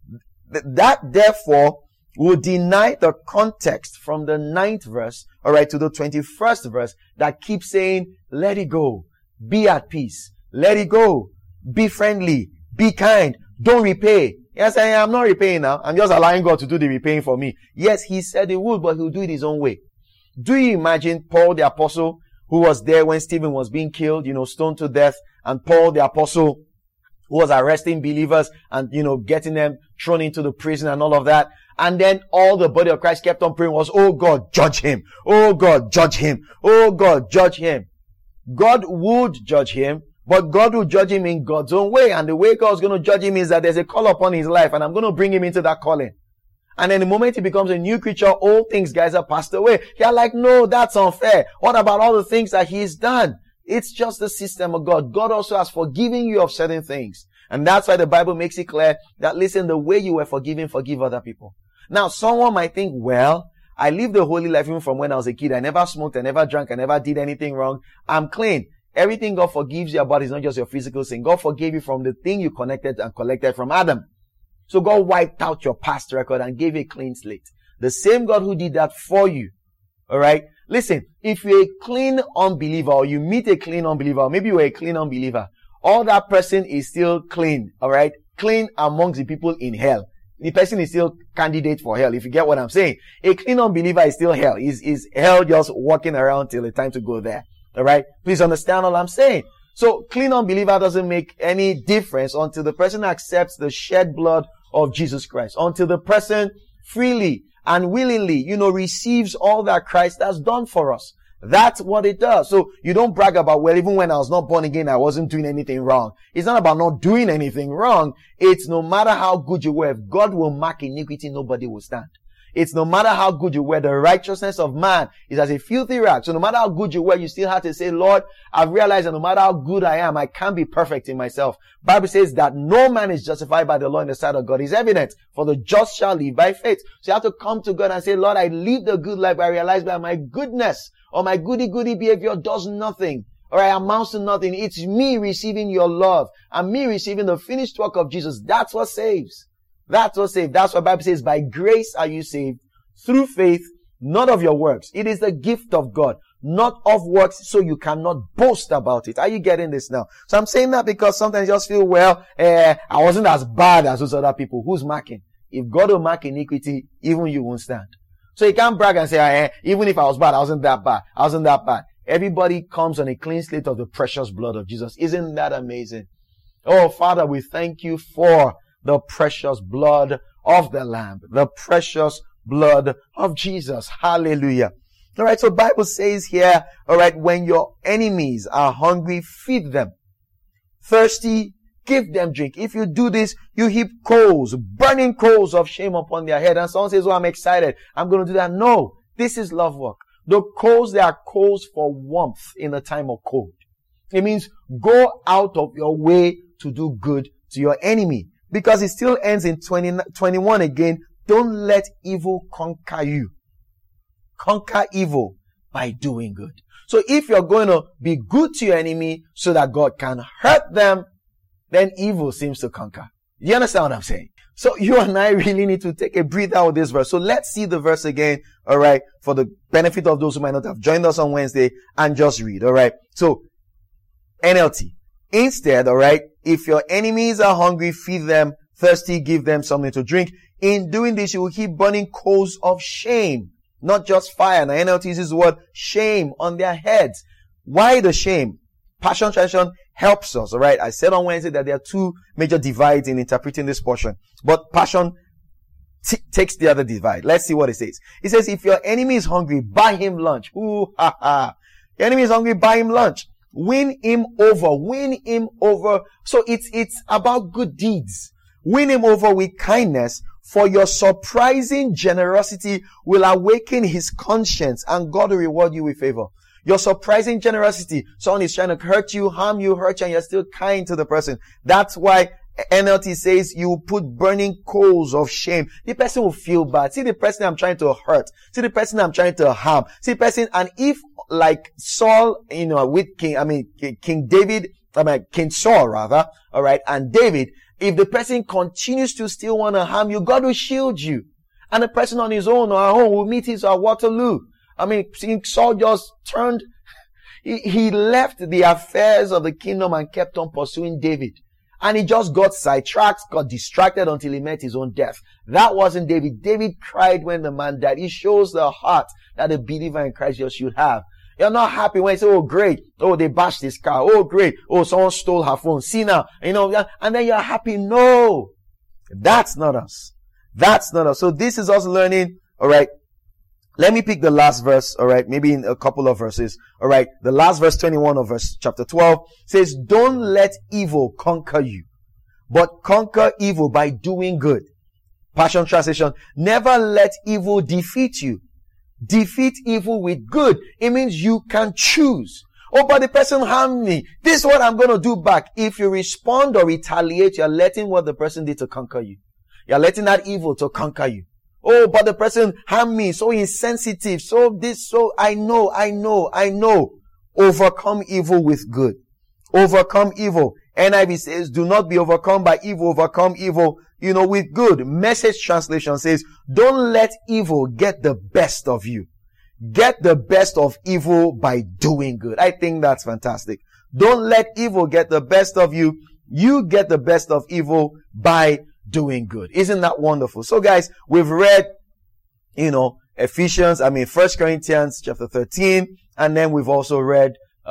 That therefore will deny the context from the 9th verse, alright, to the 21st verse that keeps saying, let it go. Be at peace. Let it go. Be friendly. Be kind. Don't repay. Yes, I'm not repaying now. I'm just allowing God to do the repaying for me. Yes, he said he would, but he'll do it his own way. Do you imagine Paul the apostle who was there when Stephen was being killed, stoned to death, and Paul the apostle who was arresting believers and, getting them thrown into the prison and all of that. And then all the body of Christ kept on praying was, oh God, judge him. Oh God, judge him. Oh God, judge him. God would judge him, but God will judge him in God's own way. And the way God's going to judge him is that there's a call upon his life, and I'm going to bring him into that calling. And then the moment he becomes a new creature, old things, guys, have passed away. You're like, no, that's unfair. What about all the things that he's done? It's just the system of God. God also has forgiven you of certain things. And that's why the Bible makes it clear that, listen, the way you were forgiven, forgive other people. Now, someone might think, well, I lived the holy life even from when I was a kid. I never smoked, I never drank, I never did anything wrong. I'm clean. Everything God forgives you about is not just your physical sin. God forgave you from the thing you connected and collected from Adam. So God wiped out your past record and gave you a clean slate. The same God who did that for you. Alright? Listen, if you're a clean unbeliever or you meet a clean unbeliever, or maybe you're a clean unbeliever, all that person is still clean. Alright? Clean amongst the people in hell. The person is still candidate for hell, if you get what I'm saying. A clean unbeliever is still hell. Is hell just walking around till the time to go there. Alright? Please understand all I'm saying. So, clean unbeliever doesn't make any difference until the person accepts the shed blood of Jesus Christ. Until the person freely and willingly, receives all that Christ has done for us. That's what it does. So, you don't brag about, well, even when I was not born again, I wasn't doing anything wrong. It's not about not doing anything wrong. It's no matter how good you were, if God will mark iniquity, nobody will stand. It's no matter how good you were, the righteousness of man is as a filthy rag. So no matter how good you were, you still have to say, Lord, I've realized that no matter how good I am, I can't be perfect in myself. Bible says that no man is justified by the law in the sight of God. It's evident, for the just shall live by faith. So you have to come to God and say, Lord, I lived a good life. I realize that my goodness or my goody behavior does nothing. Or I amounts to nothing. It's me receiving your love and me receiving the finished work of Jesus. That's what saves. That's what saves. That's what the Bible says. By grace are you saved through faith, not of your works. It is the gift of God, not of works, so you cannot boast about it. Are you getting this now? So I'm saying that because sometimes you just feel, well, I wasn't as bad as those other people. Who's marking? If God will mark iniquity, even you won't stand. So you can't brag and say, even if I was bad, I wasn't that bad. I wasn't that bad. Everybody comes on a clean slate of the precious blood of Jesus. Isn't that amazing? Oh, Father, we thank you for the precious blood of the Lamb, the precious blood of Jesus. Hallelujah. All right. So Bible says here, all right, when your enemies are hungry, feed them. Thirsty, give them drink. If you do this, you heap coals, burning coals of shame upon their head. And someone says, oh, I'm excited. I'm going to do that. No, this is love work. The coals, they are coals for warmth in the time of cold. It means go out of your way to do good to your enemy. Because it still ends in 21 again. Don't let evil conquer you. Conquer evil by doing good. So if you're going to be good to your enemy so that God can hurt them, then evil seems to conquer. You understand what I'm saying? So you and I really need to take a breather with this verse. So let's see the verse again, alright, for the benefit of those who might not have joined us on Wednesday, and just read, alright. So, NLT. Instead, alright, if your enemies are hungry, feed them. Thirsty, give them something to drink. In doing this, you will keep burning coals of shame, not just fire. Now, NLT uses the word shame on their heads. Why the shame? Passion Translation helps us, alright? I said on Wednesday that there are two major divides in interpreting this portion. But Passion takes the other divide. Let's see what it says. It says, if your enemy is hungry, buy him lunch. Ooh, ha, ha. Your enemy is hungry, buy him lunch. Win him over. Win him over. So it's about good deeds. Win him over with kindness, for your surprising generosity will awaken his conscience, and God will reward you with favor. Your surprising generosity. Someone is trying to hurt you, harm you, hurt you, and you're still kind to the person. That's why NLT says you put burning coals of shame. The person will feel bad. See the person I'm trying to hurt. See the person I'm trying to harm. See the person, and if like Saul, with King David, King Saul rather, alright, and David, if the person continues to still want to harm you, God will shield you. And the person on his own or her own will meet his Waterloo. King Saul just turned, he left the affairs of the kingdom and kept on pursuing David. And he just got sidetracked, got distracted until he met his own death. That wasn't David. David cried when the man died. It shows the heart that a believer in Christ just should have. You're not happy when you say, oh great, oh they bashed his car, oh great, oh someone stole her phone, see now, and then you're happy. No, that's not us. That's not us. So this is us learning, alright. Let me pick the last verse, alright, maybe in a couple of verses, alright. The last verse 21 of chapter 12 says, don't let evil conquer you, but conquer evil by doing good. Passion Translation, never let evil defeat you. Defeat evil with good. It means you can choose. Oh, but the person harmed me. This is what I'm going to do back. If you respond or retaliate, you're letting what the person did to conquer you. You're letting that evil to conquer you. Oh, but the person harmed me, so insensitive, so I know. Overcome evil with good. Overcome evil. NIV says, do not be overcome by evil, overcome evil, with good. Message Translation says, don't let evil get the best of you. Get the best of evil by doing good. I think that's fantastic. Don't let evil get the best of you. You get the best of evil by doing good. Isn't that wonderful? So guys, we've read, Ephesians, 1 Corinthians chapter 13, and then we've also read,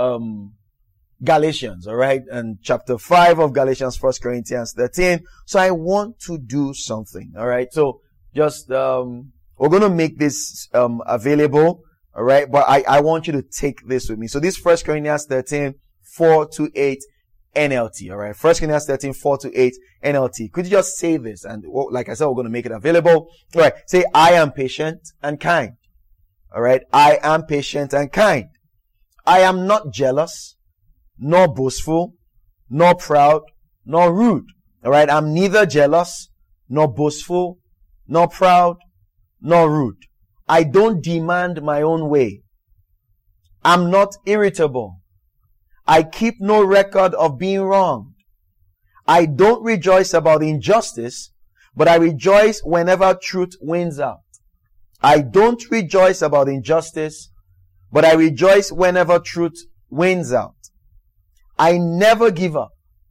Galatians, alright? And chapter 5 of Galatians, 1 Corinthians 13. So I want to do something, alright? So just, we're gonna make this, available, alright? But I want you to take this with me. So this 1 Corinthians 13, 4-8 NLT, alright? 1 Corinthians 13, 4-8 NLT. Could you just say this? And like I said, we're gonna make it available. Alright, say, I am patient and kind. Alright, I am patient and kind. I am not jealous, nor boastful, nor proud, nor rude. Alright, I'm neither jealous, nor boastful, nor proud, nor rude. I don't demand my own way. I'm not irritable. I keep no record of being wronged. I don't rejoice about injustice, but I rejoice whenever truth wins out. I don't rejoice about injustice, but I rejoice whenever truth wins out. I never give up,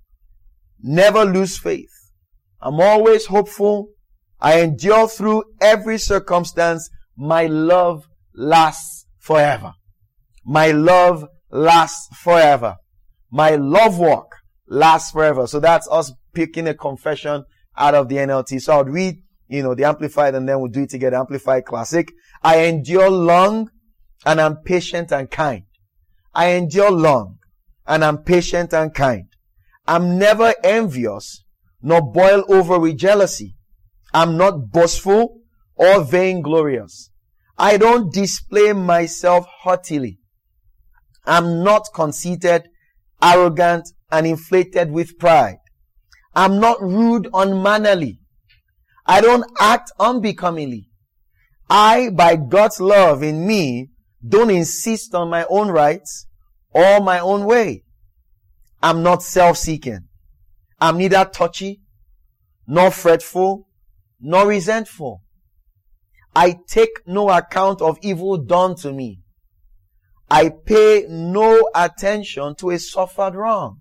never lose faith. I'm always hopeful. I endure through every circumstance. My love lasts forever. My love lasts forever. My love walk lasts forever. So that's us picking a confession out of the NLT. So I'll read, the Amplified, and then we'll do it together. Amplified Classic. I endure long, and I'm patient and kind. I endure long, and I'm patient and kind. I'm never envious, nor boil over with jealousy. I'm not boastful or vainglorious. I don't display myself haughtily. I'm not conceited, arrogant, and inflated with pride. I'm not rude, unmannerly. I don't act unbecomingly. I, by God's love in me, don't insist on my own rights or my own way. I'm not self-seeking. I'm neither touchy, nor fretful, nor resentful. I take no account of evil done to me. I pay no attention to a suffered wrong.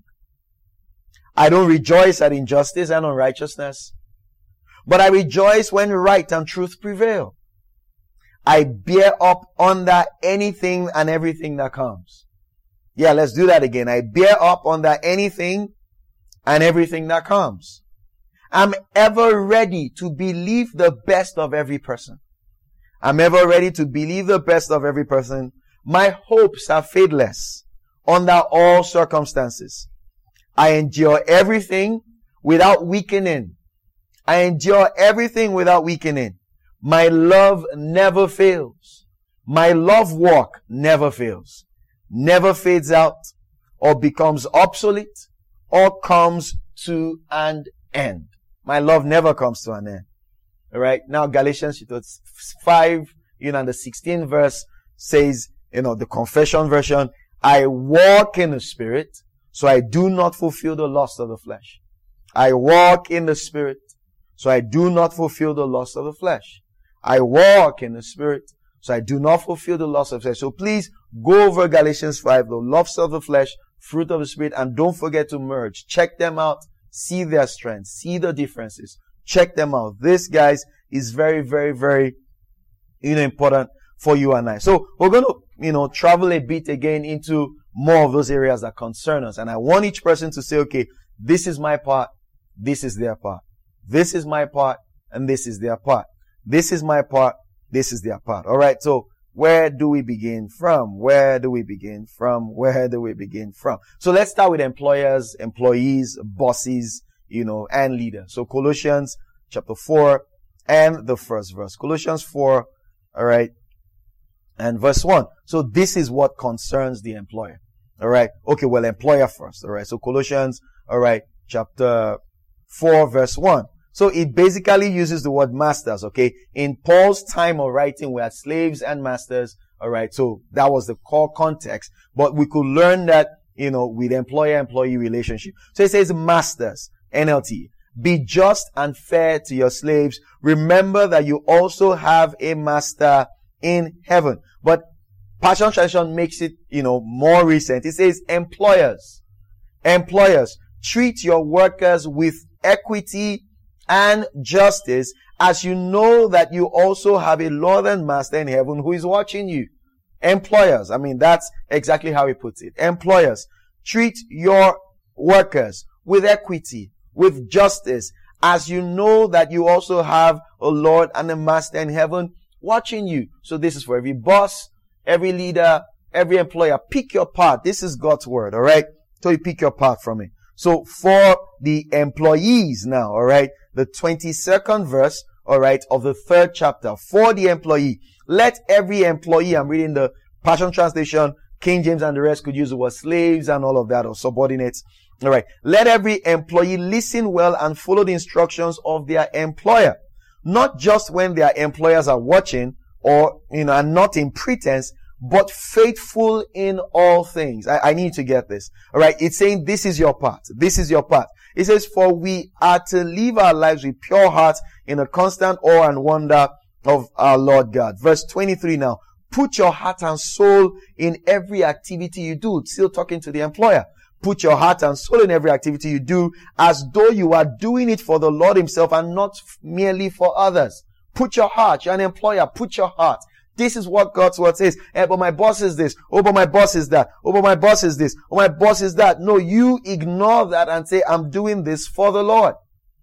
I don't rejoice at injustice and unrighteousness, but I rejoice when right and truth prevail. I bear up under anything and everything that comes. Yeah, let's do that again. I bear up under anything and everything that comes. I'm ever ready to believe the best of every person. I'm ever ready to believe the best of every person. My hopes are fadeless under all circumstances. I endure everything without weakening. I endure everything without weakening. My love never fails. My love walk never fails. Never fades out or becomes obsolete or comes to an end. My love never comes to an end. Alright? Now Galatians 5, and the 16th verse says, the confession version, I walk in the Spirit, so I do not fulfill the lust of the flesh. I walk in the Spirit, so I do not fulfill the lust of the flesh. I walk in the Spirit, so I do not fulfill the lust of the flesh. So please go over Galatians 5, the lust of the flesh, fruit of the Spirit, and don't forget to merge. Check them out. See their strengths. See the differences. Check them out. This, guys, is very, very, very, important for you and I. So we're going to, travel a bit again into more of those areas that concern us. And I want each person to say, okay, this is my part. This is their part. This is my part. And this is their part. This is my part. This is their part. All right. So where do we begin from? Where do we begin from? Where do we begin from? So let's start with employers, employees, bosses, and leaders. So Colossians chapter 4 and the first verse. Colossians 4, all right, and verse 1. So this is what concerns the employer. All right. Okay, well, employer first. All right. So Colossians, all right, chapter 4, verse 1. So it basically uses the word masters, okay? In Paul's time of writing, we had slaves and masters, alright? So that was the core context. But we could learn that, with employer-employee relationship. So it says masters, NLT. Be just and fair to your slaves. Remember that you also have a master in heaven. But Passion Translation makes it, more recent. It says employers. Employers, treat your workers with equity and justice, as you know that you also have a Lord and Master in heaven who is watching you. Employers, that's exactly how he puts it. Employers, treat your workers with equity, with justice, as you know that you also have a Lord and a Master in heaven watching you. So this is for every boss, every leader, every employer. Pick your part. This is God's word, alright? So you pick your part from it. So for the employees now, alright, the 22nd verse, alright, of the 3rd chapter, for the employee, let every employee, I'm reading the Passion Translation, King James and the rest could use the word slaves and all of that, or subordinates. Alright, let every employee listen well and follow the instructions of their employer. Not just when their employers are watching, or, and not in pretense, but faithful in all things. I need to get this. Alright, it's saying this is your part. This is your part. It says, for we are to live our lives with pure hearts in a constant awe and wonder of our Lord God. Verse 23 now. Put your heart and soul in every activity you do. Still talking to the employer. Put your heart and soul in every activity you do, as though you are doing it for the Lord himself and not merely for others. Put your heart. You're an employer. Put your heart. This is what God's word says. But my boss is this. Oh, but my boss is that. Oh, but my boss is this. Oh, my boss is that. No, you ignore that and say, I'm doing this for the Lord.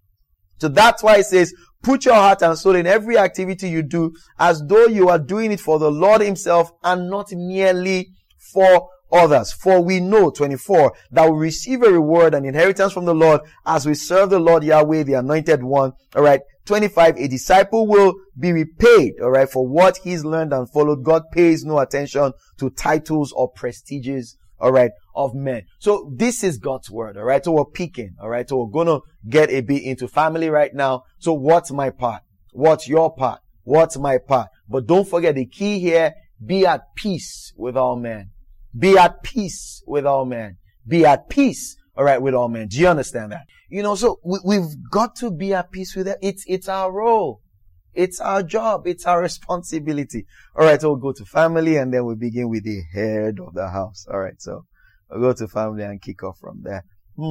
So that's why it says, put your heart and soul in every activity you do, as though you are doing it for the Lord himself and not merely for others. For we know, 24, that we receive a reward and inheritance from the Lord as we serve the Lord Yahweh, the anointed one. Alright. 25, a disciple will be repaid, alright, for what he's learned and followed. God pays no attention to titles or prestiges, alright, of men. So this is God's word, alright. So we're peeking, alright. So we're gonna get a bit into family right now. So what's my part? What's your part? What's my part? But don't forget the key here, be at peace with all men. Be at peace with all men. Be at peace, alright, with all men. Do you understand that? So we've got to be at peace with them. It's our role. It's our job. It's our responsibility. Alright, so we'll go to family and then we'll begin with the head of the house. Alright, so we'll go to family and kick off from there.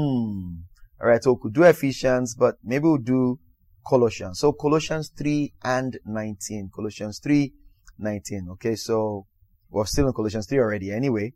Alright, so we could do Ephesians, but maybe we'll do Colossians. So Colossians 3 and 19. Colossians 3, 19. Okay, so we're still in Colossians 3 already anyway.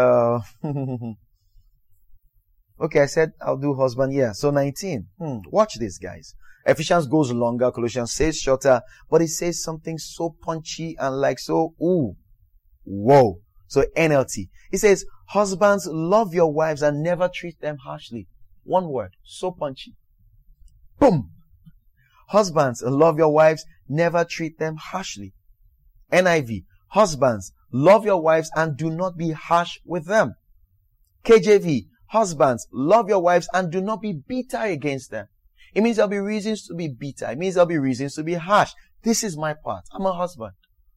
Okay, I said I'll do husband. Yeah, so 19. Watch this, guys. Ephesians goes longer. Colossians says shorter, but it says something so punchy and like so, whoa. So NLT. It says, husbands, love your wives and never treat them harshly. One word. So punchy. Boom. Husbands, love your wives, never treat them harshly. NIV. Husbands, love your wives and do not be harsh with them. KJV. Husbands, love your wives and do not be bitter against them. It means there'll be reasons to be bitter. It means there'll be reasons to be harsh. This is my part. I'm a husband.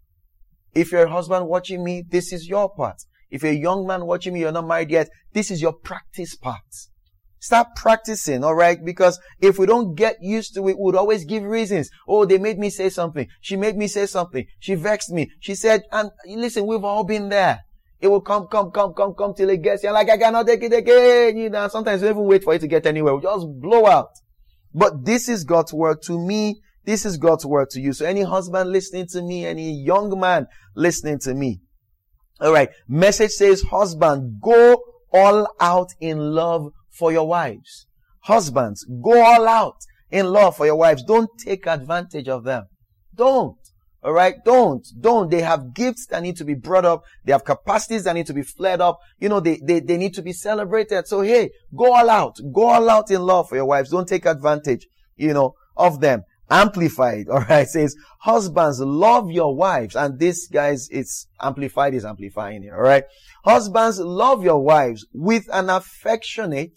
If you're a husband watching me, this is your part. If you're a young man watching me, you're not married yet, this is your practice part. Start practicing, alright? Because if we don't get used to it, we would always give reasons. Oh, they made me say something. She made me say something. She vexed me. She said, and listen, we've all been there. It will come till it gets, you're like, I cannot take it again. You know, sometimes we don't even wait for it to get anywhere. We just blow out. But this is God's word to me. This is God's word to you. So any husband listening to me, any young man listening to me. Alright. Message says, husband, go all out in love for your wives. Husbands, go all out in love for your wives. Don't take advantage of them. Don't. Alright? Don't. They have gifts that need to be brought up. They have capacities that need to be flared up. You know, they need to be celebrated. So hey, go all out. Go all out in love for your wives. Don't take advantage, of them. Amplified, alright, says, husbands, love your wives. And this, guys, it's amplified is amplifying here, alright? Husbands, love your wives with an affectionate,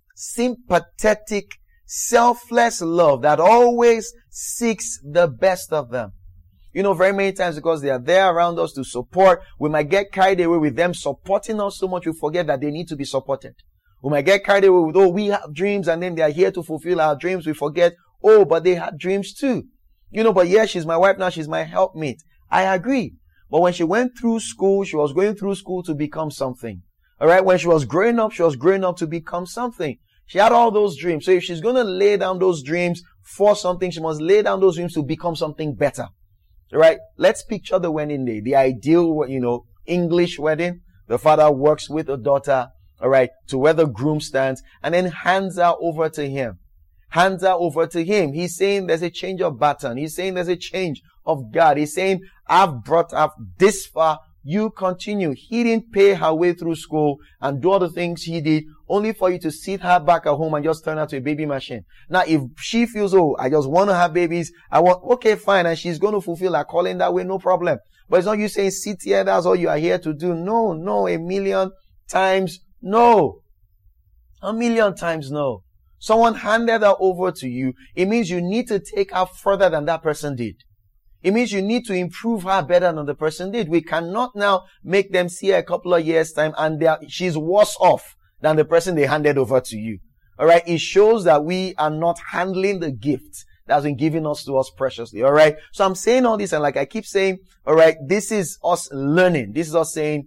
sympathetic, selfless love that always seeks the best of them. Very many times because they are there around us to support, we might get carried away with them supporting us so much we forget that they need to be supported. We might get carried away with, we have dreams and then they are here to fulfill our dreams. We forget, but they had dreams too. But yeah, she's my wife now. She's my helpmate. I agree. But when she went through school, she was going through school to become something. Alright? When she was growing up to become something. She had all those dreams. So if she's going to lay down those dreams for something, she must lay down those dreams to become something better. Alright? Let's picture the wedding day. The ideal, English wedding. The father works with the daughter, alright, to where the groom stands and then hands her over to him. Hands her over to him. He's saying there's a change of baton. He's saying there's a change of God. He's saying, I've brought up this far. You continue. He didn't pay her way through school and do all the things he did only for you to sit her back at home and just turn her to a baby machine. Now, if she feels, I just want to have babies, okay, fine. And she's going to fulfill her calling that way, no problem. But it's not you saying, sit here, that's all you are here to do. No, 1,000,000 times no. 1,000,000 times no. Someone handed her over to you. It means you need to take her further than that person did. It means you need to improve her better than the person did. We cannot now make them see her a couple of years' time and she's worse off than the person they handed over to you. Alright? It shows that we are not handling the gift that's been given to us preciously. Alright? So I'm saying all this and like I keep saying, alright, this is us learning. This is us saying,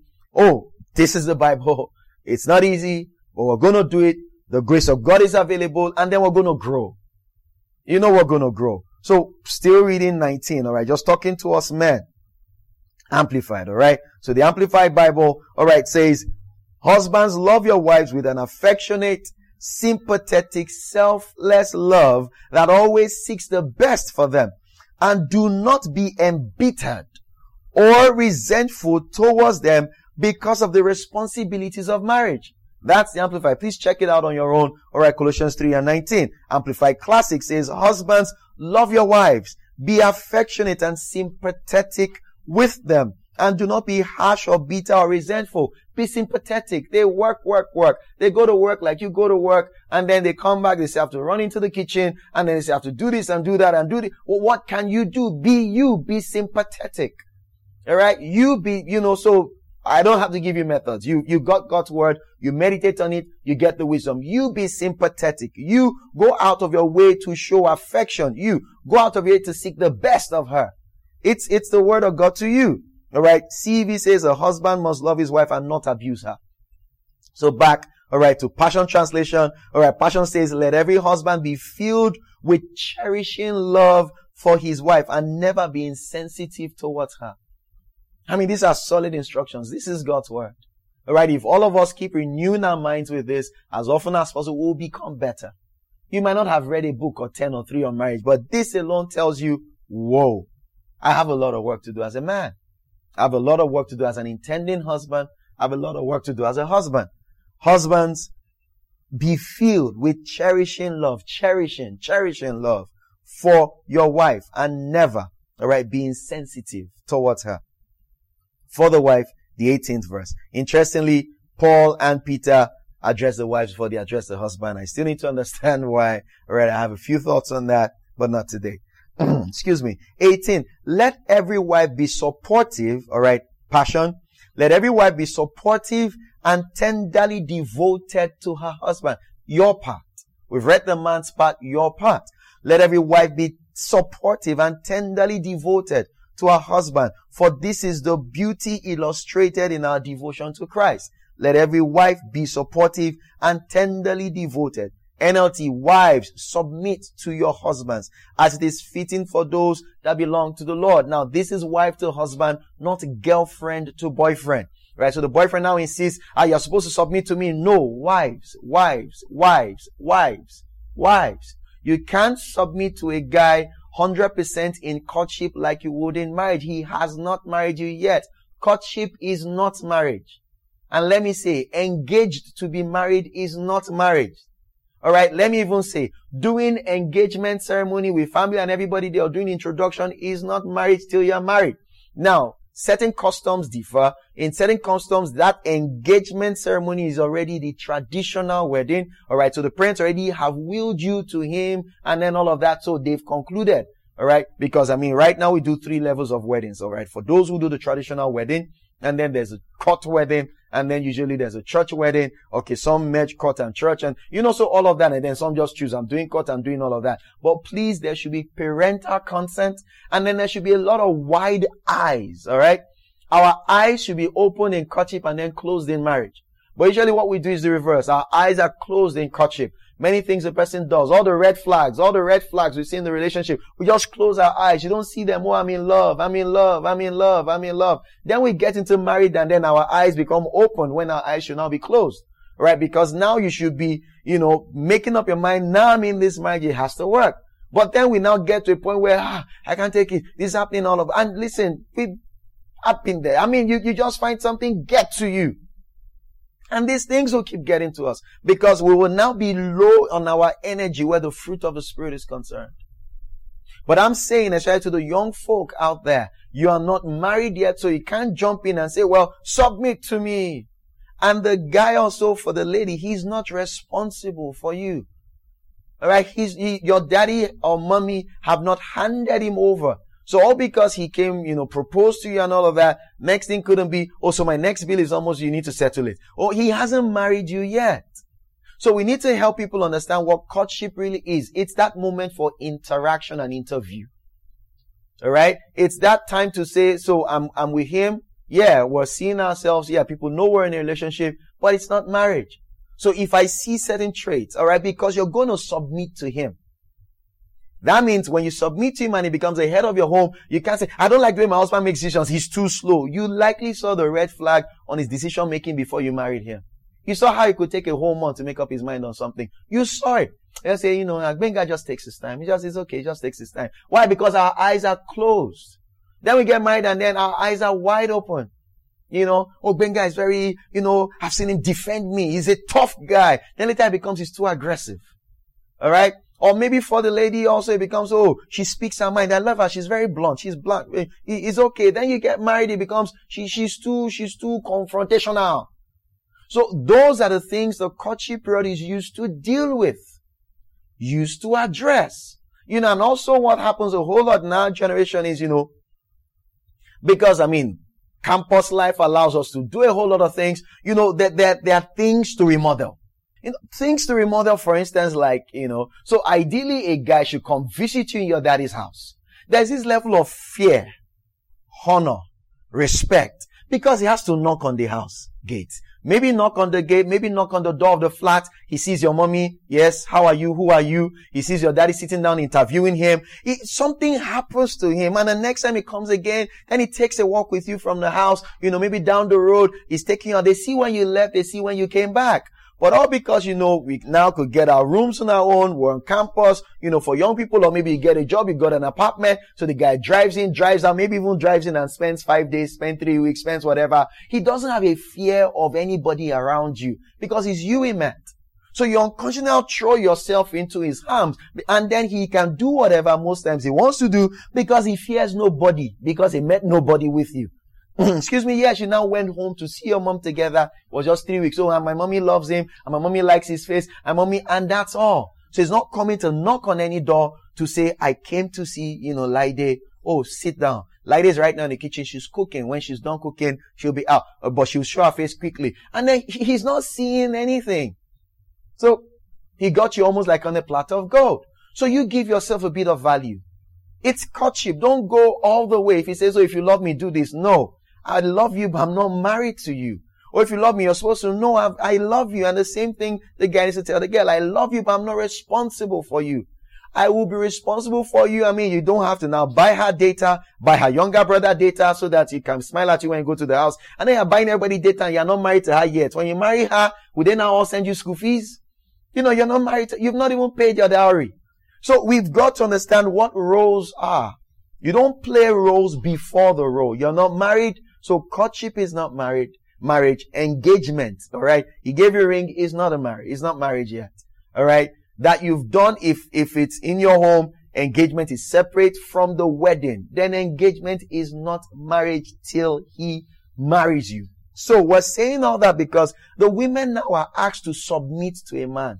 this is the Bible. It's not easy, but we're going to do it. The grace of God is available and then we're going to grow. We're going to grow. So still reading 19, alright, just talking to us men. Amplified, alright. So the Amplified Bible, alright, says, husbands, love your wives with an affectionate, sympathetic, selfless love that always seeks the best for them. And do not be embittered or resentful towards them because of the responsibilities of marriage. That's the Amplified. Please check it out on your own. Alright, Colossians 3:19. Amplified Classic says, husbands, love your wives. Be affectionate and sympathetic with them. And do not be harsh or bitter or resentful. Be sympathetic. They work. They go to work like you go to work. And then they come back. They say, have to run into the kitchen. And then they say, have to do this and do that and do this. Well, what can you do? Be you. Be sympathetic. Alright? You be, so I don't have to give you methods. You got God's word. You meditate on it. You get the wisdom. You be sympathetic. You go out of your way to show affection. You go out of your way to seek the best of her. It's the word of God to you. Alright. CEV says a husband must love his wife and not abuse her. So back, alright, to Passion Translation. Alright. Passion says, let every husband be filled with cherishing love for his wife and never be insensitive towards her. These are solid instructions. This is God's word. Alright, if all of us keep renewing our minds with this as often as possible, we'll become better. You might not have read a book or 10 or 3 on marriage, but this alone tells you, whoa, I have a lot of work to do as a man. I have a lot of work to do as an intending husband. I have a lot of work to do as a husband. Husbands, be filled with cherishing love for your wife and never, alright, be insensitive towards her. For the wife, the 18th verse. Interestingly, Paul and Peter address the wives before they address the husband. I still need to understand why. All right, I have a few thoughts on that, but not today. Excuse me. 18. Let every wife be supportive. All right, passion. Let every wife be supportive and tenderly devoted to her husband. Your part. We've read the man's part, your part. Let every wife be supportive and tenderly devoted to her husband, for this is the beauty illustrated in our devotion to Christ. Let every wife be supportive and tenderly devoted. NLT, wives, submit to your husbands as it is fitting for those that belong to the Lord. Now, this is wife to husband, not girlfriend to boyfriend. Right? So the boyfriend now insists, you're supposed to submit to me. No, wives. You can't submit to a guy 100% in courtship like you would in marriage. He has not married you yet. Courtship is not marriage. And let me say, engaged to be married is not marriage. Alright, let me even say, doing engagement ceremony with family and everybody there, or doing introduction is not marriage till you're married. Now, certain customs differ. In certain customs, that engagement ceremony is already the traditional wedding. Alright, so the parents already have willed you to him and then all of that. So they've concluded. Alright, because right now we do 3 levels of weddings. Alright, for those who do the traditional wedding, and then there's a court wedding, and then usually there's a church wedding. Okay, some merge court and church, and so all of that, and then some just choose, I'm doing court, I'm doing all of that. But please, there should be parental consent, and then there should be a lot of wide eyes, alright? Our eyes should be open in courtship and then closed in marriage. But usually what we do is the reverse. Our eyes are closed in courtship. Many things a person does, all the red flags we see in the relationship, we just close our eyes. You don't see them. Oh, I'm in love. Then we get into marriage and then our eyes become open when our eyes should now be closed. Right? Because now you should be, making up your mind. Now I'm in this marriage. It has to work. But then we now get to a point where, I can't take it. This is happening all of, and listen, I've been there. You just find something get to you. And these things will keep getting to us because we will now be low on our energy where the fruit of the Spirit is concerned. But I'm saying, especially to the young folk out there, you are not married yet, so you can't jump in and say, well, submit to me. And the guy also, for the lady, he's not responsible for you. Alright, your daddy or mommy have not handed him over. So all because he came, proposed to you and all of that, next thing couldn't be, so my next bill is almost, you need to settle it. He hasn't married you yet. So we need to help people understand what courtship really is. It's that moment for interaction and interview. Alright? It's that time to say, so I'm with him. Yeah, we're seeing ourselves. Yeah, people know we're in a relationship, but it's not marriage. So if I see certain traits, alright, because you're going to submit to him. That means when you submit to him and he becomes the head of your home, you can't say, I don't like the way my husband makes decisions. He's too slow. You likely saw the red flag on his decision making before you married him. You saw how he could take a whole month to make up his mind on something. You saw it. They say, Benga just takes his time. It's okay. He just takes his time. Why? Because our eyes are closed. Then we get married and then our eyes are wide open. Benga is very, I've seen him defend me. He's a tough guy. Then later it becomes he's too aggressive. Alright? Or maybe for the lady also it becomes, she speaks her mind. I love her. She's very blunt. She's blunt. It's okay. Then you get married. It becomes, she's too confrontational. So those are the things the courtship period is used to deal with. Used to address. And also what happens a whole lot in our generation is, because campus life allows us to do a whole lot of things. There are things to remodel. Things to remodel, for instance, like, so ideally a guy should come visit you in your daddy's house. There's this level of fear, honor, respect, because he has to knock on the house gate. Maybe knock on the gate, maybe knock on the door of the flat. He sees your mommy. Yes. How are you? Who are you? He sees your daddy sitting down interviewing him. Something happens to him. And the next time he comes again, then he takes a walk with you from the house, maybe down the road. He's taking you out. They see when you left. They see when you came back. But all because, we now could get our rooms on our own. We're on campus, for young people, or maybe you get a job, you got an apartment. So the guy drives in, drives out, maybe even drives in and spends 5 days, spends 3 weeks, spends whatever. He doesn't have a fear of anybody around you because it's you he met. So you unconsciously throw yourself into his arms and then he can do whatever most times he wants to do because he fears nobody, because he met nobody with you. Excuse me, yeah, she now went home to see her mom together. It was just 3 weeks. So, and my mommy loves him, and my mommy likes his face, and that's all. So he's not coming to knock on any door to say, I came to see, Laide. Oh, sit down. Laide is right now in the kitchen. She's cooking. When she's done cooking, she'll be out. But she'll show her face quickly. And then he's not seeing anything. So he got you almost like on a platter of gold. So you give yourself a bit of value. It's courtship. Don't go all the way. If he says, oh, if you love me, do this. No. I love you, but I'm not married to you. Or if you love me, you're supposed to know I love you. And the same thing the guy needs to tell the girl, I love you, but I'm not responsible for you. I will be responsible for you. I mean, you don't have to now buy her data, buy her younger brother data so that he can smile at you when you go to the house. And then you're buying everybody data and you're not married to her yet. When you marry her, will they now all send you school fees? You're not married. You've not even paid your dowry. So we've got to understand what roles are. You don't play roles before the role. You're not married. So courtship is not marriage. Engagement. All right. He gave you a ring. It's not marriage. It's not marriage yet. All right. That you've done, if it's in your home, engagement is separate from the wedding. Then engagement is not marriage till he marries you. So we're saying all that because the women now are asked to submit to a man.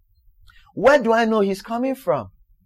Where do I know he's coming from?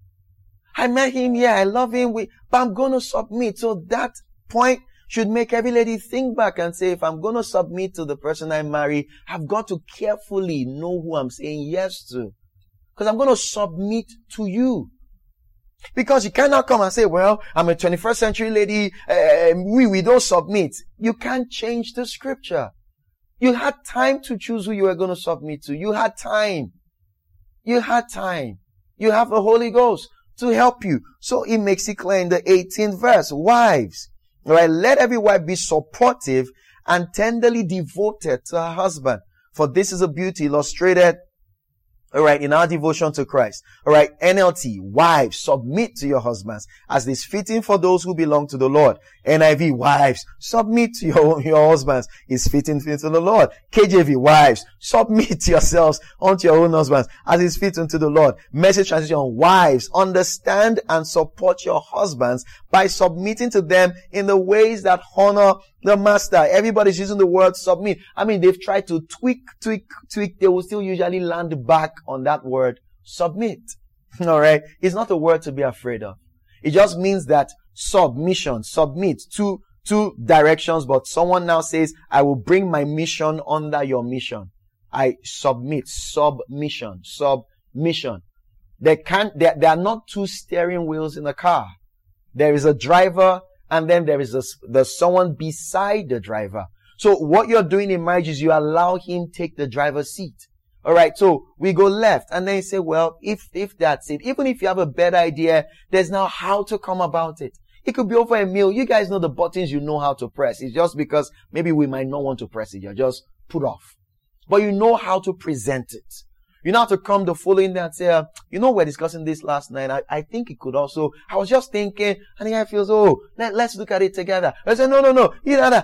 I met him, yeah, I love him, but I'm going to submit. So that point should make every lady think back and say, if I'm going to submit to the person I marry, I've got to carefully know who I'm saying yes to. Because I'm going to submit to you. Because you cannot come and say, well, I'm a 21st century lady, we don't submit. You can't change the scripture. You had time to choose who you were going to submit to. You had time. You had time. You have the Holy Ghost to help you. So it makes it clear in the 18th verse. Wives, right? Let every wife be supportive and tenderly devoted to her husband. For this is a beauty illustrated, all right, in our devotion to Christ. All right, NLT, wives, submit to your husbands as is fitting for those who belong to the Lord. NIV, wives, submit to your husbands is fitting to the Lord. KJV, wives, submit yourselves unto your own husbands as is fitting to the Lord. Message translation, wives, understand and support your husbands by submitting to them in the ways that honor the master. Everybody's using the word submit. I mean, they've tried to tweak. They will still usually land back on that word submit. All right. It's not a word to be afraid of. It just means that submission, submit, two directions, but someone now says, I will bring my mission under your mission. I submit, submission. There are not two steering wheels in a car. There is a driver and then there's someone beside the driver. So what you're doing in marriage is you allow him take the driver's seat. All right. So we go left and then you say, well, if that's it, even if you have a better idea, there's now how to come about it. It could be over a meal. You guys know the buttons you know how to press. It's just because maybe we might not want to press it. You're just put off. But you know how to present it. You know how to come the following day and say, we're discussing this last night. I think it could also, I was just thinking, and the guy feels, let's look at it together. I say, no. No.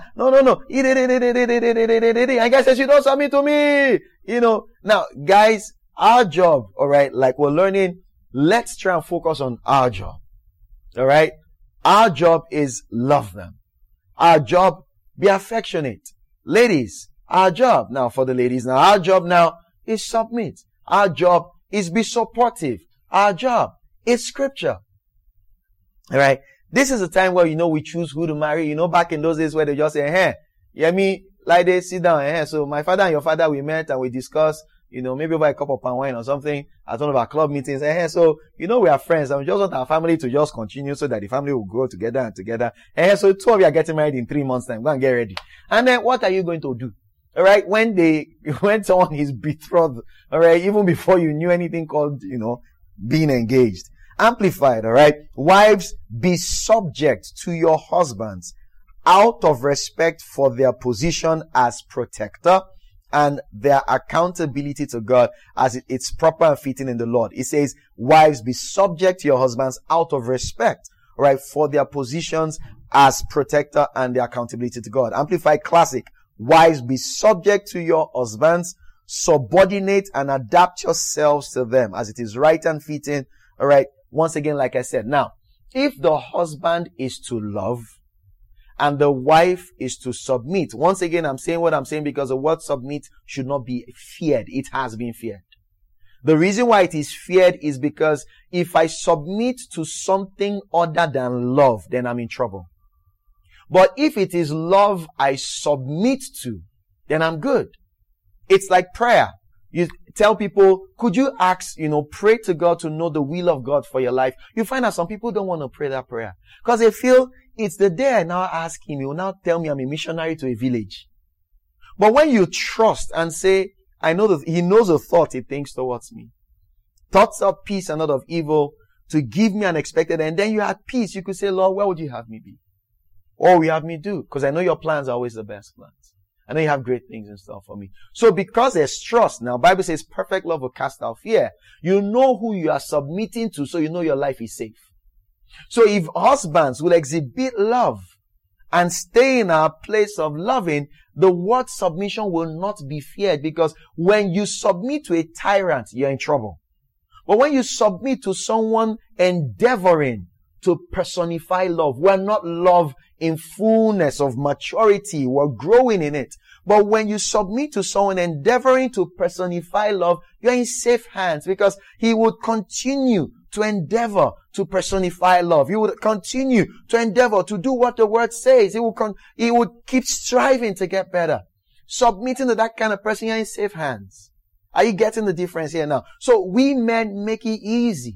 And guy says, you don't submit to me. Now, guys, our job, all right, like we're learning, let's try and focus on our job. All right. Our job is love them. Our job, be affectionate. Ladies, our job now for the ladies now, our job now is submit. Our job is be supportive. Our job is scripture. All right. This is a time where, we choose who to marry. Back in those days where they just say, like they sit down. So my father and your father, we met and we discussed, maybe over a cup of palm wine or something at one of our club meetings. So, we are friends and we just want our family to just continue so that the family will grow together and together. So two of you are getting married in 3 months time. Go and get ready. And then what are you going to do? All right. When someone is betrothed, all right, even before you knew anything called, being engaged. Amplified. All right. Wives, be subject to your husbands out of respect for their position as protector and their accountability to God as it's proper and fitting in the Lord. It says, wives, be subject to your husbands out of respect, all right, for their positions as protector and their accountability to God. Amplified Classic. Wives, be subject to your husbands, subordinate and adapt yourselves to them as it is right and fitting. All right. Once again, like I said, now, if the husband is to love and the wife is to submit. Once again, I'm saying what I'm saying because the word submit should not be feared. It has been feared. The reason why it is feared is because if I submit to something other than love, then I'm in trouble. But if it is love I submit to, then I'm good. It's like prayer. You tell people, could you ask, pray to God to know the will of God for your life? You find that some people don't want to pray that prayer because they feel it's the day I now ask him, he will now tell me I'm a missionary to a village. But when you trust and say, I know that he knows the thought he thinks towards me. Thoughts of peace and not of evil to give me an expected end. And then you had peace. You could say, Lord, where would you have me be? What will you have me do? Because I know your plans are always the best plans. I know you have great things in store for me. So because there's trust, now Bible says perfect love will cast out fear. You know who you are submitting to, so you know your life is safe. So if husbands will exhibit love and stay in our place of loving, the word submission will not be feared, because when you submit to a tyrant, you're in trouble. But when you submit to someone endeavoring to personify love, we're not love in fullness of maturity, we're growing in it. But when you submit to someone endeavoring to personify love, you're in safe hands, because he would continue to endeavor to personify love. He would continue to endeavor to do what the word says. He would keep striving to get better. Submitting to that kind of person, you're in safe hands. Are you getting the difference here now? So we men make it easy.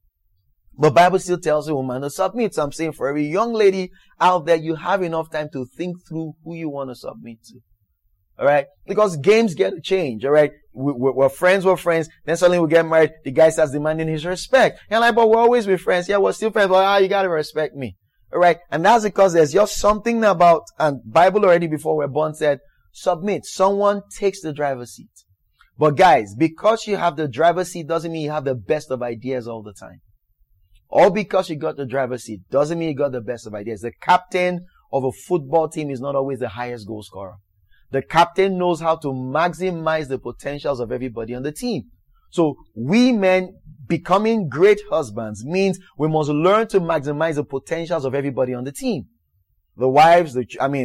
But Bible still tells a woman to submit. So I'm saying for every young lady out there, you have enough time to think through who you want to submit to. Alright? Because games get to change. Alright? We're friends. Then suddenly we get married. The guy starts demanding his respect. And like, but we're always with friends. Yeah, we're still friends. But you gotta respect me. Alright? And that's because there's just something about, and Bible already before we're born said, submit. Someone takes the driver's seat. But guys, because you have the driver's seat doesn't mean you have the best of ideas all the time. Or because you got the driver's seat doesn't mean you got the best of ideas. The captain of a football team is not always the highest goal scorer. The captain knows how to maximize the potentials of everybody on the team. So we men becoming great husbands means we must learn to maximize the potentials of everybody on the team. The wives,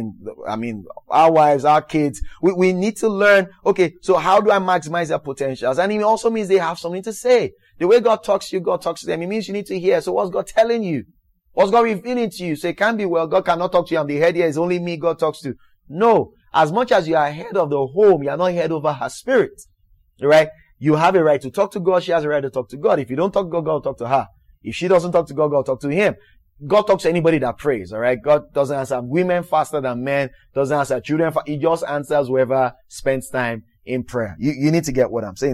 our wives, our kids, we need to learn, okay, so how do I maximize their potentials? And it also means they have something to say. The way God talks to you, God talks to them. It means you need to hear. So what's God telling you? What's God revealing to you? So it can't be, well, God cannot talk to you. I'm the head here. It's only me God talks to. No. As much as you are head of the home, you are not head over her spirit. Right? You have a right to talk to God. She has a right to talk to God. If you don't talk to God, God will talk to her. If she doesn't talk to God, God will talk to him. God talks to anybody that prays. Alright? God doesn't answer women faster than men. Doesn't answer children. He just answers whoever spends time in prayer. You need to get what I'm saying.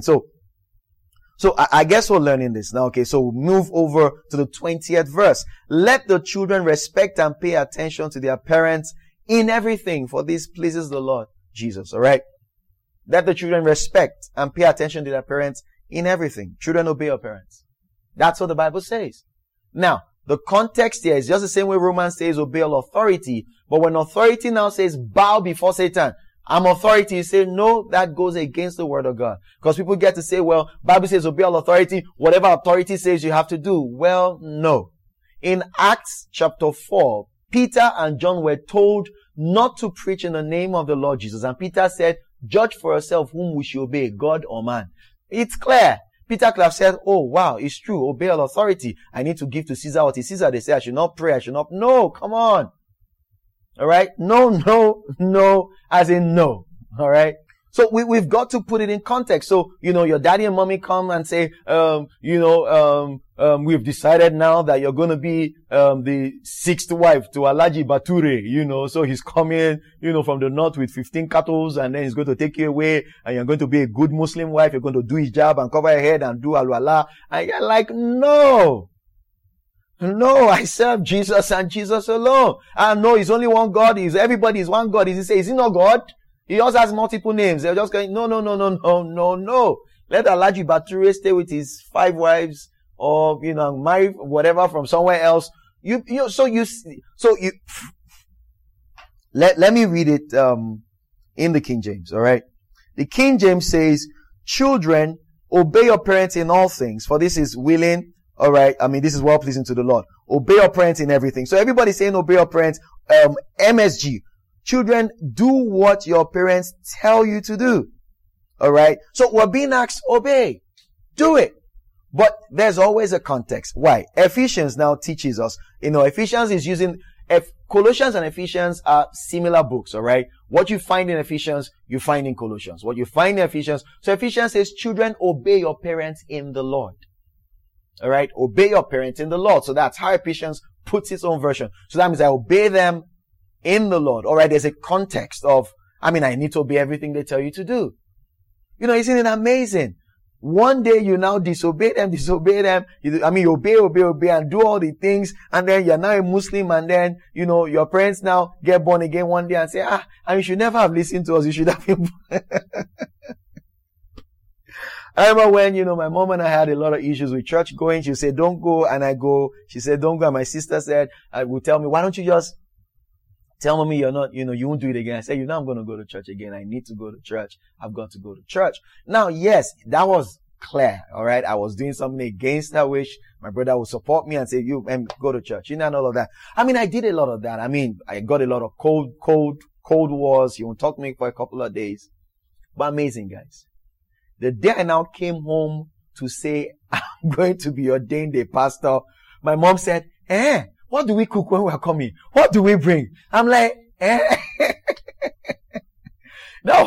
So I guess we're learning this now. Okay, so move over to the 20th verse. Let the children respect and pay attention to their parents in everything, for this pleases the Lord Jesus. Alright? Let the children respect and pay attention to their parents in everything. Children, obey your parents. That's what the Bible says. Now, the context here is just the same way Romans says obey all authority. But when authority now says bow before Satan, I'm authority, you say, no, that goes against the word of God. Because people get to say, well, Bible says obey all authority. Whatever authority says you have to do. Well, no. In Acts chapter 4, Peter and John were told not to preach in the name of the Lord Jesus. And Peter said, judge for yourself whom we should obey, God or man. It's clear. Peter could have said, oh, wow, it's true. Obey all authority. I need to give to Caesar what is Caesar. They say I should not pray. I should not. No, come on. All right. No, as in no. All right. So we've got to put it in context. So, your daddy and mommy come and say, we've decided now that you're going to be, the sixth wife to Alhaji Bature, so he's coming, from the north with 15 cattle, and then he's going to take you away, and you're going to be a good Muslim wife. You're going to do hijab and cover your head and do alwala. And you're like, no, I serve Jesus and Jesus alone. And no, he's only one God. Everybody is one God. Is he not God? He also has multiple names. They're just going, no. Let Alhaji Bature stay with his 5 wives, or, marry whatever from somewhere else. Let me read it, in the King James, alright? The King James says, children, obey your parents in all things, for this is willing, alright? This is well pleasing to the Lord. Obey your parents in everything. So everybody's saying obey your parents. MSG. Children, do what your parents tell you to do. Alright? So we're being asked, obey. Do it. But there's always a context. Why? Ephesians now teaches us. Ephesians is using, Colossians and Ephesians are similar books, alright? What you find in Ephesians, you find in Colossians. What you find in Ephesians. So Ephesians says, children, obey your parents in the Lord. Alright? Obey your parents in the Lord. So that's how Ephesians puts its own version. So that means I obey them in the Lord. Alright, there's a context of, I need to obey everything they tell you to do. Isn't it amazing? One day you now disobey them. You obey and do all the things, and then you're now a Muslim, and then, your parents now get born again one day and say, you should never have listened to us. You should have been. I remember when, my mom and I had a lot of issues with church going. She would say, don't go, and I go. She said, don't go, and my sister said, would tell me, why don't you just tell mommy you're not, you won't do it again. I said, I'm going to go to church again. I need to go to church. I've got to go to church. Now, yes, that was clear. All right. I was doing something against her wish. My brother would support me and say, go to church. And all of that. I did a lot of that. I got a lot of cold wars. You won't talk to me for a couple of days. But amazing, guys. The day I now came home to say, I'm going to be ordained a pastor, my mom said, what do we cook when we are coming? What do we bring? I'm like, That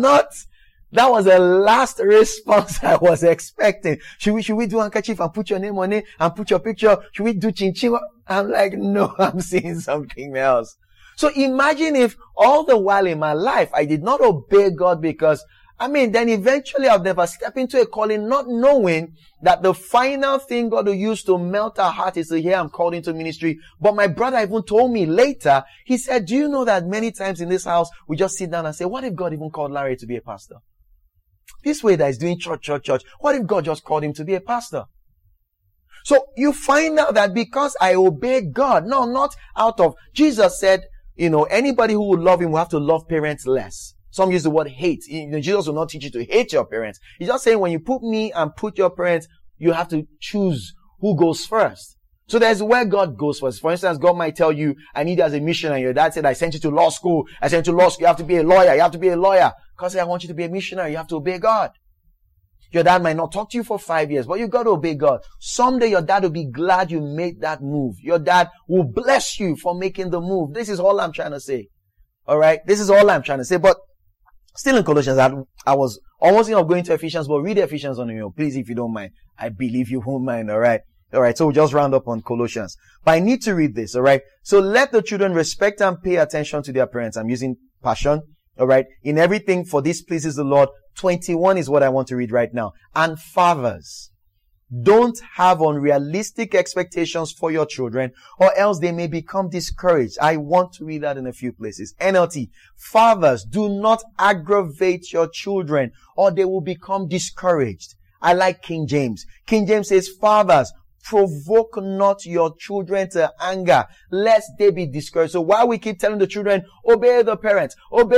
was the last response I was expecting. Should we do handkerchief and put your name on it and put your picture? Should we do chin-chin? I'm like, no, I'm seeing something else. So imagine if all the while in my life I did not obey God because then eventually I'll never step into a calling not knowing that the final thing God will use to melt our heart is to hear I'm called into ministry. But my brother even told me later, he said, do you know that many times in this house, we just sit down and say, what if God even called Larry to be a pastor? This way that he's doing church. What if God just called him to be a pastor? So you find out that because I obey God, no, not out of, Jesus said, anybody who would love him will have to love parents less. Some use the word hate. Jesus will not teach you to hate your parents. He's just saying when you put me and put your parents, you have to choose who goes first. So there's where God goes first. For instance, God might tell you, I need you as a missionary. Your dad said, I sent you to law school. You have to be a lawyer. Because I want you to be a missionary. You have to obey God. Your dad might not talk to you for 5 years, but you got to obey God. Someday your dad will be glad you made that move. Your dad will bless you for making the move. This is all I'm trying to say. Alright? This is all I'm trying to say. But still in Colossians, I was almost going to Ephesians, but read Ephesians on your own, please, if you don't mind. I believe you won't mind, alright? Alright, so we'll just round up on Colossians. But I need to read this, alright? So let the children respect and pay attention to their parents. I'm using Passion, alright? In everything, for this pleases the Lord. 21 is what I want to read right now. And fathers, don't have unrealistic expectations for your children, or else they may become discouraged. I want to read that in a few places. NLT. Fathers, do not aggravate your children, or they will become discouraged. I like King James. King James says, fathers, provoke not your children to anger, lest they be discouraged. So while we keep telling the children, obey the parents,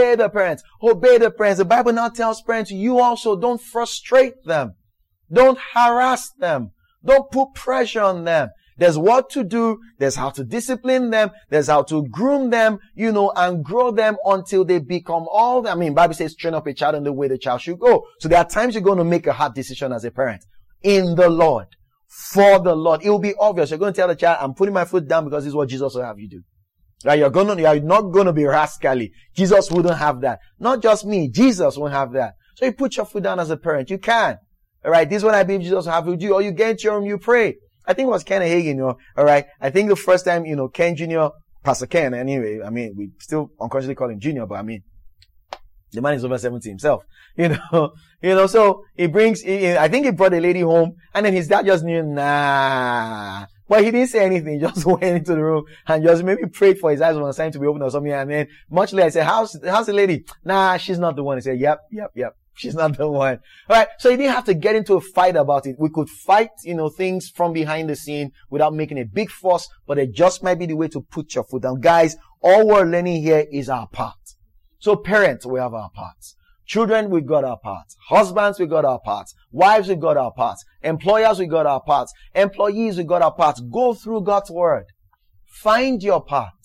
the Bible now tells parents, you also don't frustrate them. Don't harass them. Don't put pressure on them. There's what to do. There's how to discipline them. There's how to groom them, and grow them until they become all. Bible says, train up a child in the way the child should go. So there are times you're going to make a hard decision as a parent. In the Lord. For the Lord. It will be obvious. You're going to tell the child, I'm putting my foot down because this is what Jesus will have you do. Right? You're not going to be rascally. Jesus wouldn't have that. Not just me. Jesus won't have that. So you put your foot down as a parent. You can. Alright, this is what I believe Jesus will have you do. Or you get into your room, you pray. I think it was Ken Hagin, alright. I think the first time, Ken Jr., Pastor Ken, anyway, we still unconsciously call him Junior, but the man is over 70 himself. So he brings, I think he brought a lady home, and then his dad just knew, nah. But he didn't say anything. He just went into the room and just maybe prayed for his eyes when it's time to be open or something. And then much later I said, how's the lady? Nah, she's not the one. He said, yep. She's not the one. Alright, so you didn't have to get into a fight about it. We could fight, things from behind the scene without making a big fuss, but it just might be the way to put your foot down. Guys, all we're learning here is our part. So parents, we have our parts. Children, we got our parts. Husbands, we got our parts. Wives, we got our parts. Employers, we got our parts. Employees, we got our parts. Go through God's word. Find your part.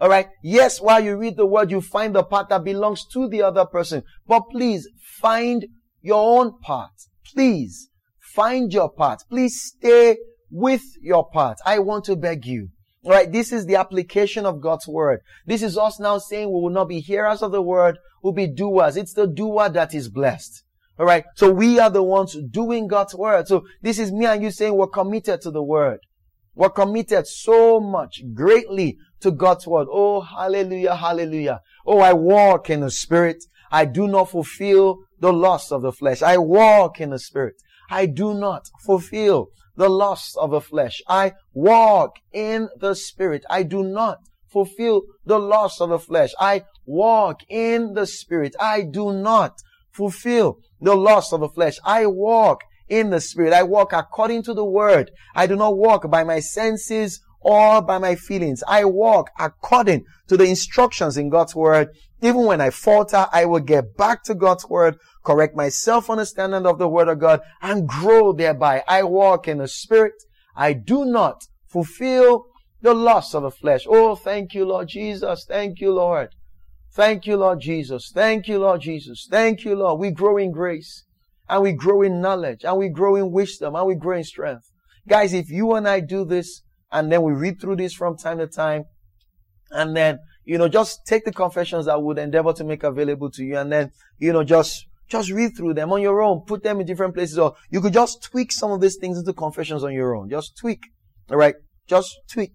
Alright? Yes, while you read the word, you find the part that belongs to the other person. But please, find your own part. Please, find your part. Please stay with your part. I want to beg you. Alright? This is the application of God's word. This is us now saying we will not be hearers of the word, we'll be doers. It's the doer that is blessed. Alright? So we are the ones doing God's word. So this is me and you saying we're committed to the word. We're committed so much, greatly to God's word. Oh, hallelujah, hallelujah. Oh, I walk in the spirit. I do not fulfill the lust of the flesh. I walk in the spirit. I do not fulfill the lust of the flesh. I walk in the spirit. I do not fulfill the lust of the flesh. I walk in the spirit. I do not fulfill the lust of the flesh. I walk in the spirit. I walk according to the word. I do not walk by my senses or by my feelings. I walk according to the instructions in God's word. Even when I falter, I will get back to God's word, correct my self-understanding of the word of God, and grow thereby. I walk in the spirit. I do not fulfill the lust of the flesh. Oh, thank you, Lord Jesus. Thank you, Lord. Thank you, Lord Jesus. Thank you, Lord Jesus. Thank you, Lord. We grow in grace, and we grow in knowledge, and we grow in wisdom, and we grow in strength. Guys, if you and I do this, and then we read through this from time to time, and then, just take the confessions I would endeavor to make available to you, and then, just read through them on your own, put them in different places, or you could just tweak some of these things into confessions on your own. Just tweak. Alright? Just tweak,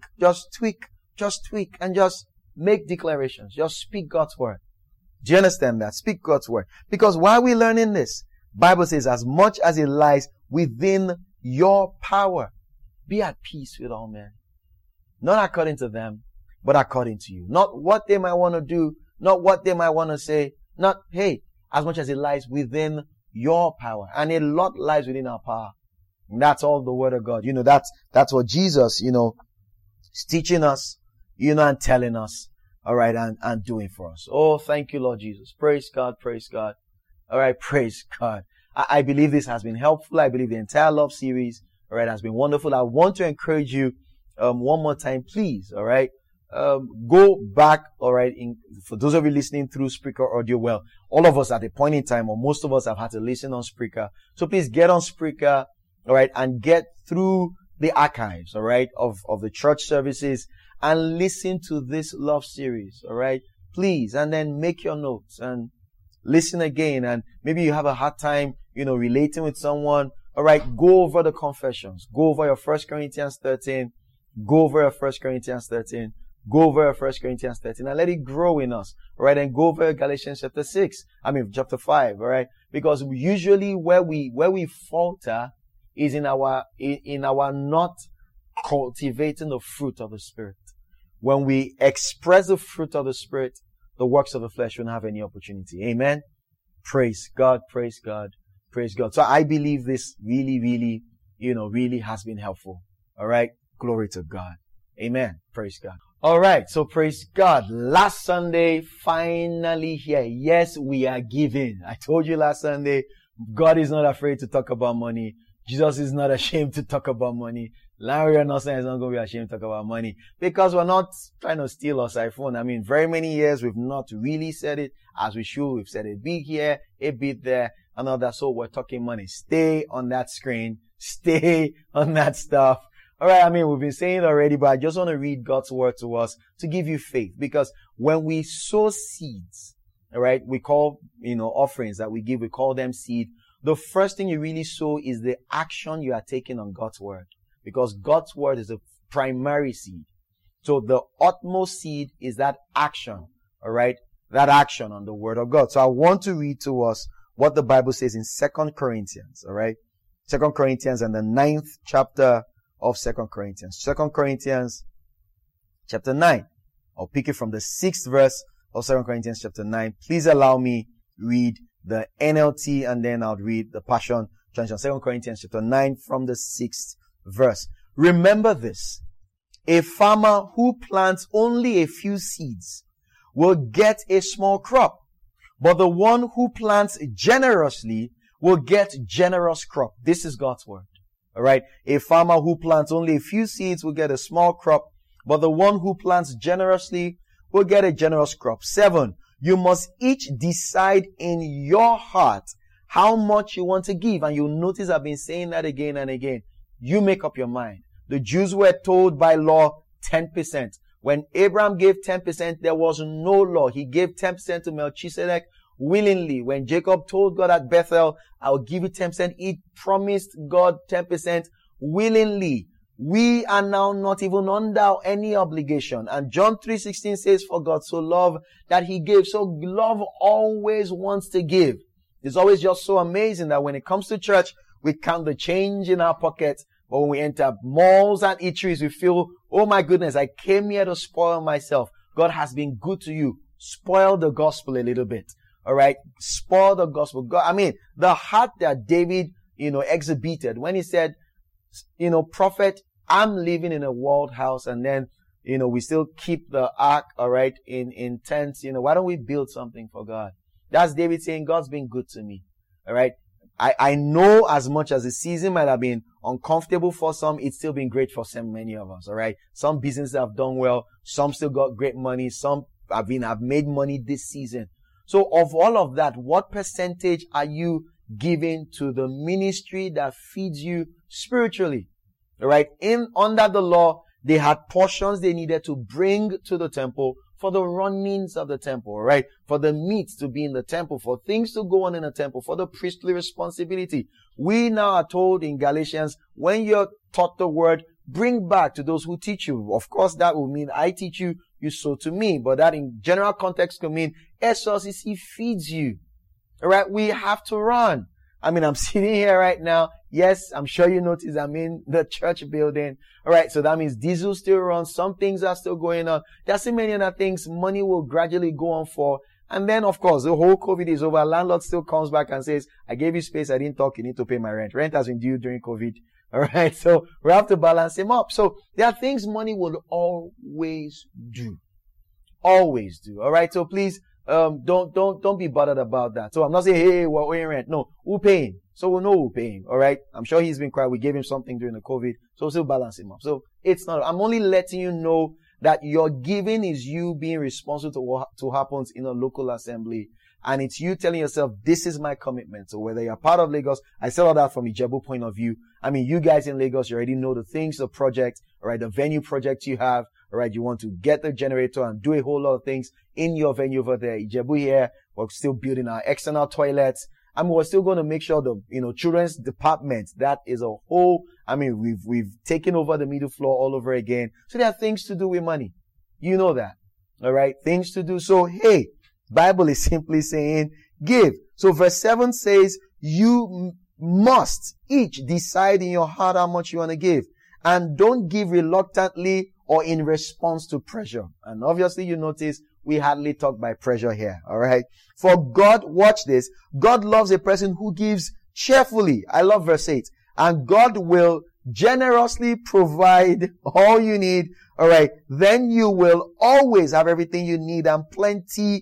and just make declarations. Just speak God's word. Do you understand that? Speak God's word. Because while we're learning this, Bible says, as much as it lies within your power, be at peace with all men. Not according to them, but according to you. Not what they might want to do, not what they might want to say, not, hey, as much as it lies within your power. And a lot lies within our power. And that's all the word of God. That's what Jesus, is teaching us, and telling us, alright, and doing for us. Oh, thank you, Lord Jesus. Praise God, praise God. Alright, praise God. I believe this has been helpful. I believe the entire love series, alright, has been wonderful. I want to encourage you, one more time, please, alright, go back, alright, for those of you listening through Spreaker audio, well, all of us at a point in time, or most of us have had to listen on Spreaker. So please get on Spreaker, alright, and get through the archives, alright, of the church services and listen to this love series, alright, please, and then make your notes and listen again. And maybe you have a hard time, relating with someone. All right, go over the confessions. Go over your 1 Corinthians 13. Go over your 1 Corinthians 13. Go over your 1 Corinthians 13 and let it grow in us. All right, and go over Galatians chapter chapter 5. All right, because usually where we falter is in our not cultivating the fruit of the Spirit. When we express the fruit of the Spirit, the works of the flesh won't have any opportunity. Amen. Praise God. Praise God. Praise God. So I believe this really has been helpful. All right. Glory to God. Amen. Praise God. All right. So praise God. Last Sunday, finally here. Yes, we are giving. I told you last Sunday, God is not afraid to talk about money. Jesus is not ashamed to talk about money. Larry Nelson is not going to be ashamed to talk about money because we're not trying to steal or siphon. I mean, very many years we've not really said it as we should. We've said a bit here, a bit there, and all that. So we're talking money. Stay on that screen. Stay on that stuff. All right. I mean, we've been saying it already, but I just want to read God's word to us to give you faith, because when we sow seeds, all right, we call, offerings that we give, we call them seed. The first thing you really sow is the action you are taking on God's word. Because God's word is a primary seed. So the utmost seed is that action. All right. That action on the word of God. So I want to read to us what the Bible says in 2 Corinthians. All right. 2 Corinthians and the 9th chapter of 2 Corinthians. 2 Corinthians chapter 9. I'll pick it from the 6th verse of 2 Corinthians chapter 9. Please allow me read the NLT and then I'll read the Passion Translation. 2 Corinthians chapter 9 from the 6th verse. Remember this. A farmer who plants only a few seeds will get a small crop, but the one who plants generously will get generous crop. This is God's word. All right. A farmer who plants only a few seeds will get a small crop, but the one who plants generously will get a generous crop. 7, you must each decide in your heart how much you want to give. And you'll notice I've been saying that again and again. You make up your mind. The Jews were told by law 10%. When Abraham gave 10%, there was no law. He gave 10% to Melchizedek willingly. When Jacob told God at Bethel, I'll give you 10%, he promised God 10% willingly. We are now not even under any obligation. And John 3:16 says, for God so loved that he gave. So love always wants to give. It's always just so amazing that when it comes to church, we count the change in our pockets. But when we enter malls and eateries, we feel, oh my goodness, I came here to spoil myself. God has been good to you. Spoil the gospel a little bit. All right. Spoil the gospel. God, the heart that David, exhibited when he said, prophet, I'm living in a walled house, and then, we still keep the ark, all right, in tents. Why don't we build something for God? That's David saying, God's been good to me. All right. I know as much as the season might have been uncomfortable for some, it's still been great for so many of us. All right. Some businesses have done well. Some still got great money. Some have made money this season. So of all of that, what percentage are you giving to the ministry that feeds you spiritually? All right. Under the law, they had portions they needed to bring to the temple for the runnings of the temple, all right? For the meat to be in the temple, for things to go on in the temple, for the priestly responsibility. We now are told in Galatians, when you're taught the word, bring back to those who teach you. Of course, that will mean I teach you, you sow to me. But that in general context could mean SLCC feeds you. All right? We have to run. I'm sitting here right now. Yes, I'm sure you notice I'm in the church building. All right. So that means diesel still runs. Some things are still going on. There's so many other things money will gradually go on for. And then, of course, the whole COVID is over. Landlord still comes back and says, I gave you space. I didn't talk. You need to pay my rent. Rent has been due during COVID. All right. So we have to balance him up. So there are things money will always do. Always do. All right. So please, don't be bothered about that. So I'm not saying, hey, we're owing rent. No, we're paying. So we know we're paying. All right. I'm sure he's been quiet. We gave him something during the COVID. So we'll still balance him up. So it's not, I'm only letting you know that your giving is you being responsible to what happens in a local assembly. And it's you telling yourself, this is my commitment. So whether you're part of Lagos, I said all that from Ijebu point of view. You guys in Lagos, you already know the things, the project, all right, the venue project you have. All right, you want to get the generator and do a whole lot of things in your venue over there. Ijebu here, we're still building our external toilets. We're still going to make sure the, children's department, that is a whole, we've taken over the middle floor all over again. So there are things to do with money. You know that. All right, things to do. So, hey, Bible is simply saying give. So verse 7 says, you must each decide in your heart how much you want to give. And don't give reluctantly or in response to pressure. And obviously you notice we hardly talk by pressure here. All right. For God, watch this. God loves a person who gives cheerfully. I love verse 8. And God will generously provide all you need. All right. Then you will always have everything you need and plenty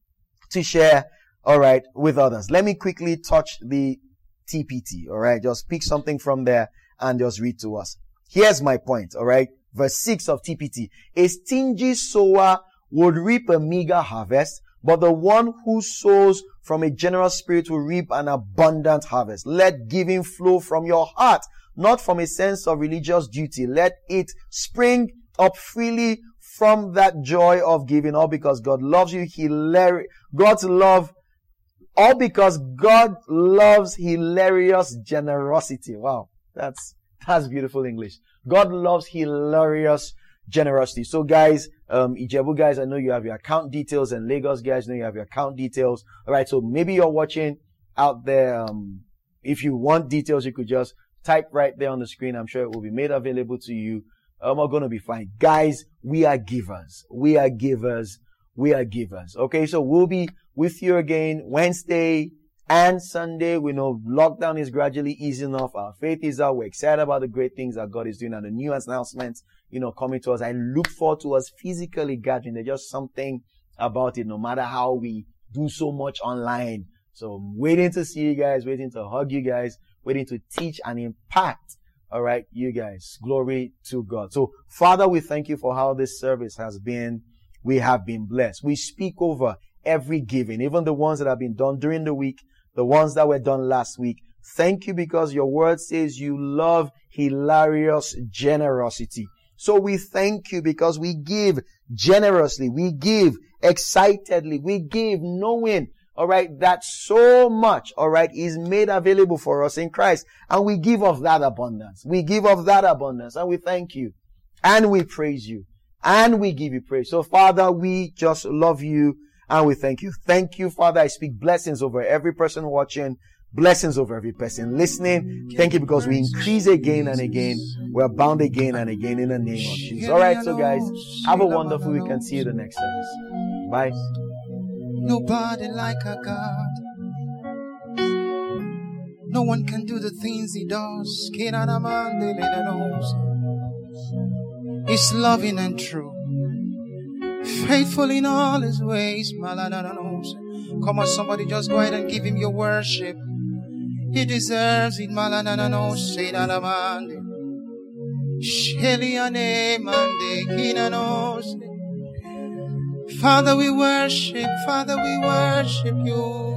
to share. All right. With others. Let me quickly touch the TPT. All right. Just pick something from there and just read to us. Here's my point. All right. Verse 6 of TPT. A stingy sower would reap a meager harvest, but the one who sows from a generous spirit will reap an abundant harvest. Let giving flow from your heart, not from a sense of religious duty. Let it spring up freely from that joy of giving, all because God loves you. All because God loves hilarious generosity. Wow. That's beautiful English. God loves hilarious generosity. So guys, Ijebu guys, I know you have your account details, and Lagos guys, I know you have your account details. All right. So maybe you're watching out there. If you want details, you could just type right there on the screen. I'm sure it will be made available to you. We're going to be fine. Guys, we are givers. We are givers. We are givers. Okay. So we'll be with you again Wednesday and Sunday. We know lockdown is gradually easing off. Our faith is out. We're excited about the great things that God is doing and the new announcements, coming to us. I look forward to us physically gathering. There's just something about it, no matter how we do so much online. So I'm waiting to see you guys, waiting to hug you guys, waiting to teach and impact. All right, you guys. Glory to God. So Father, we thank you for how this service has been. we have been blessed. We speak over every giving, even the ones that have been done during the week, the ones that were done last week. Thank you because your word says you love hilarious generosity. So we thank you because we give generously, we give excitedly, we give knowing, all right, that so much, all right, is made available for us in Christ. And we give of that abundance. We give of that abundance and we thank you and we praise you and we give you praise. So Father, we just love you and we thank you. Thank you, Father. I speak blessings over every person watching, blessings over every person listening. Thank you because we increase again and again. We are bound again and again in the name of Jesus. All right, so guys, have a wonderful week and see you the next service. Bye. Nobody like our God. No one can do the things he does. He's loving and true, faithful in all his ways. Come on, somebody, just go ahead and give him your worship. He deserves it. Father, we worship you.